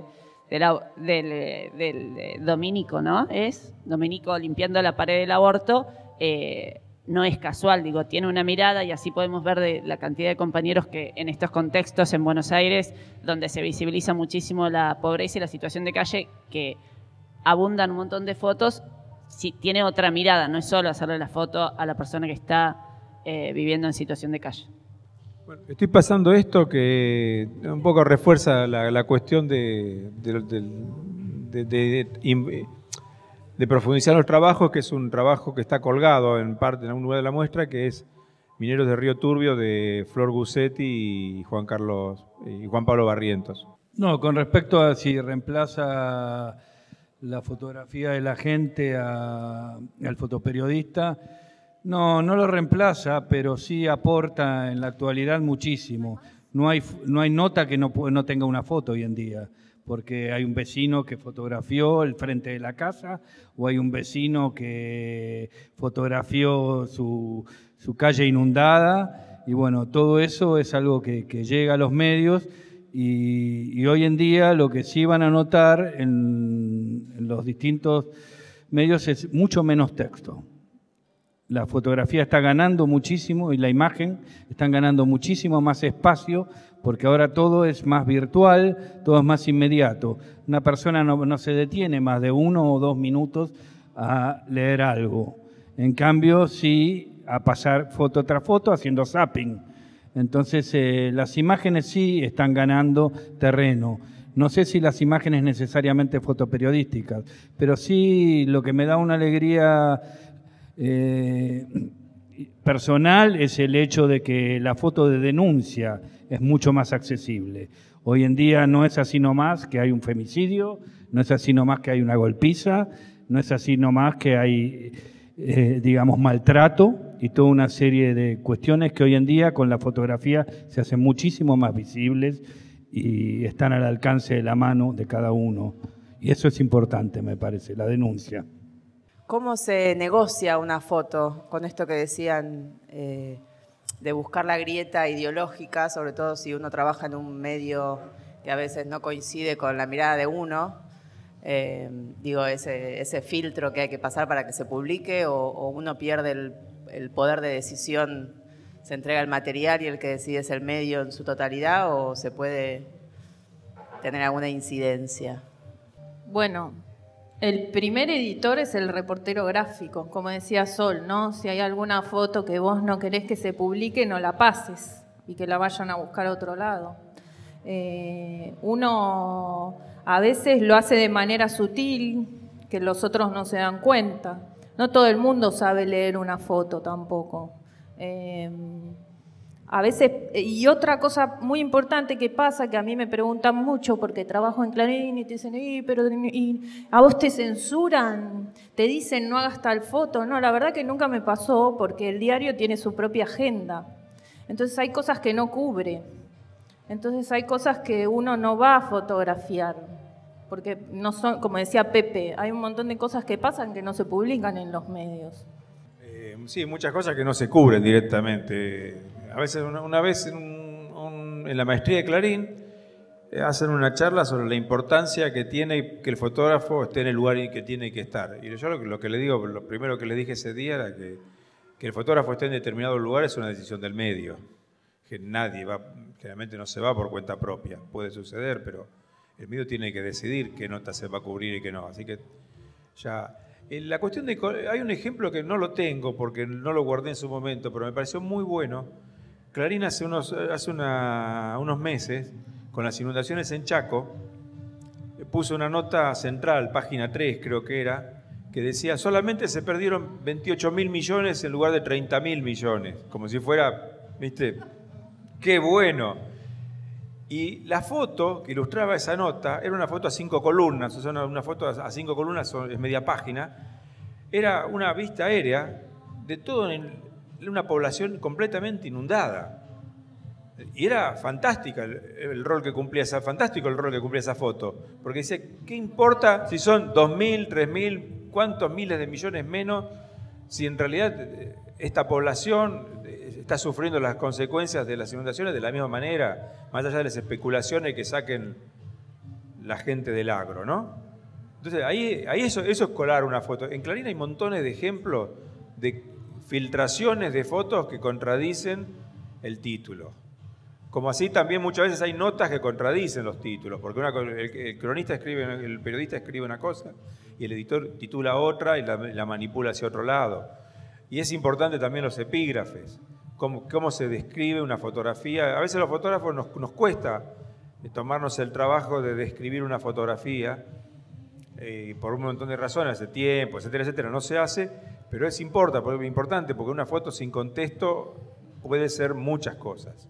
Dominico, ¿no? Dominico limpiando la pared del aborto, no es casual, digo, tiene una mirada y así podemos ver de la cantidad de compañeros que en estos contextos en Buenos Aires, donde se visibiliza muchísimo la pobreza y la situación de calle, que abundan un montón de fotos, si tiene otra mirada, no es solo hacerle la foto a la persona que está viviendo en situación de calle. Bueno, estoy pasando esto que un poco refuerza la cuestión de profundizar en los trabajos, que es un trabajo que está colgado en parte en algún lugar de la muestra, que es Mineros de Río Turbio, de Flor Gussetti y Juan Pablo Barrientos. No, con respecto a si reemplaza la fotografía de la gente al fotoperiodista, no lo reemplaza, pero sí aporta en la actualidad muchísimo. No hay nota que no tenga una foto hoy en día, porque hay un vecino que fotografió el frente de la casa, o hay un vecino que fotografió su calle inundada, y bueno, todo eso es algo que llega a los medios, y hoy en día lo que sí van a notar en los distintos medios es mucho menos texto. La fotografía está ganando muchísimo y la imagen están ganando muchísimo más espacio, porque ahora todo es más virtual, todo es más inmediato. Una persona no se detiene más de 1 o 2 minutos a leer algo. En cambio, sí a pasar foto tras foto haciendo zapping. Entonces, las imágenes sí están ganando terreno. No sé si las imágenes necesariamente fotoperiodísticas, pero sí lo que me da una alegría personal es el hecho de que la foto de denuncia es mucho más accesible. Hoy en día no es así nomás que hay un femicidio, no es así nomás que hay una golpiza, no es así nomás que hay, maltrato y toda una serie de cuestiones que hoy en día con la fotografía se hacen muchísimo más visibles y están al alcance de la mano de cada uno. Y eso es importante, me parece, la denuncia. ¿Cómo se negocia una foto con esto que decían de buscar la grieta ideológica, sobre todo si uno trabaja en un medio que a veces no coincide con la mirada de uno? Ese filtro que hay que pasar para que se publique, o uno pierde el poder de decisión, se entrega el material y el que decide es el medio en su totalidad, o se puede tener alguna incidencia. Bueno, el primer editor es el reportero gráfico, como decía Sol, ¿no? Si hay alguna foto que vos no querés que se publique, no la pases y que la vayan a buscar a otro lado. Uno a veces lo hace de manera sutil, que los otros no se dan cuenta. No todo el mundo sabe leer una foto tampoco. A veces, y otra cosa muy importante que pasa, que a mí me preguntan mucho porque trabajo en Clarín y te dicen, pero a vos te censuran, te dicen no hagas tal foto. No, la verdad que nunca me pasó porque el diario tiene su propia agenda. Entonces hay cosas que no cubre. Entonces hay cosas que uno no va a fotografiar. Porque no son, como decía Pepe, hay un montón de cosas que pasan que no se publican en los medios. Sí, muchas cosas que no se cubren directamente. A veces, una vez en la maestría de Clarín, hacen una charla sobre la importancia que tiene que el fotógrafo esté en el lugar en que tiene que estar. Y yo lo que le digo, lo primero que le dije ese día era que el fotógrafo esté en determinado lugar es una decisión del medio. Que nadie va, generalmente no se va por cuenta propia. Puede suceder, pero el medio tiene que decidir qué nota se va a cubrir y qué no. Así que ya... La cuestión de... Hay un ejemplo que no lo tengo porque no lo guardé en su momento, pero me pareció muy bueno. Clarín hace unos meses, con las inundaciones en Chaco, puso una nota central, página 3 creo que era, que decía solamente se perdieron 28.000 millones en lugar de 30.000 millones. Como si fuera, ¿viste? ¡Qué bueno! Y la foto que ilustraba esa nota era una foto a 5 columnas, o sea, una foto a 5 columnas es media página. Era una vista aérea de todo una población completamente inundada. Y era fantástica el rol que cumplía fantástico el rol que cumplía esa foto. Porque decía, ¿qué importa si son 2.000, 3.000, cuántos miles de millones menos, si en realidad esta población está sufriendo las consecuencias de las inundaciones de la misma manera, más allá de las especulaciones que saquen la gente del agro, ¿no? Entonces, ahí eso es colar una foto. En Clarín hay montones de ejemplos de filtraciones de fotos que contradicen el título. Como así también muchas veces hay notas que contradicen los títulos, porque el cronista escribe, el periodista escribe una cosa y el editor titula otra y la manipula hacia otro lado. Y es importante también los epígrafes. Cómo se describe una fotografía. A veces los fotógrafos nos cuesta tomarnos el trabajo de describir una fotografía por un montón de razones, hace tiempo, etcétera, etcétera, no se hace, pero es importante porque una foto sin contexto puede ser muchas cosas.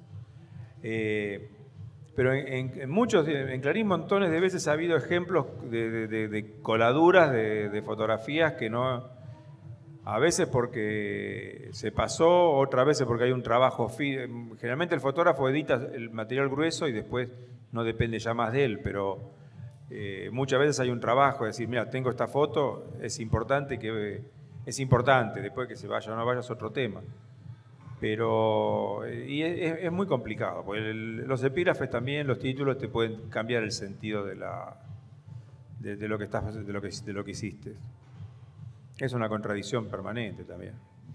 Pero en Clarín montones de veces ha habido ejemplos de coladuras de fotografías que no... A veces porque se pasó, otras veces porque hay un trabajo... Generalmente el fotógrafo edita el material grueso y después no depende ya más de él, pero muchas veces hay un trabajo de decir, mira, tengo esta foto, es importante, después que se vaya o no vaya es otro tema. Pero es muy complicado, porque los epígrafes también, los títulos te pueden cambiar el sentido de lo que hiciste. Es una contradicción permanente también.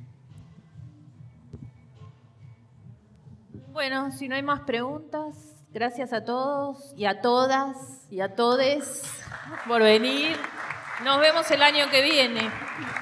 Bueno, si no hay más preguntas, gracias a todos y a todas y a todes por venir. Nos vemos el año que viene.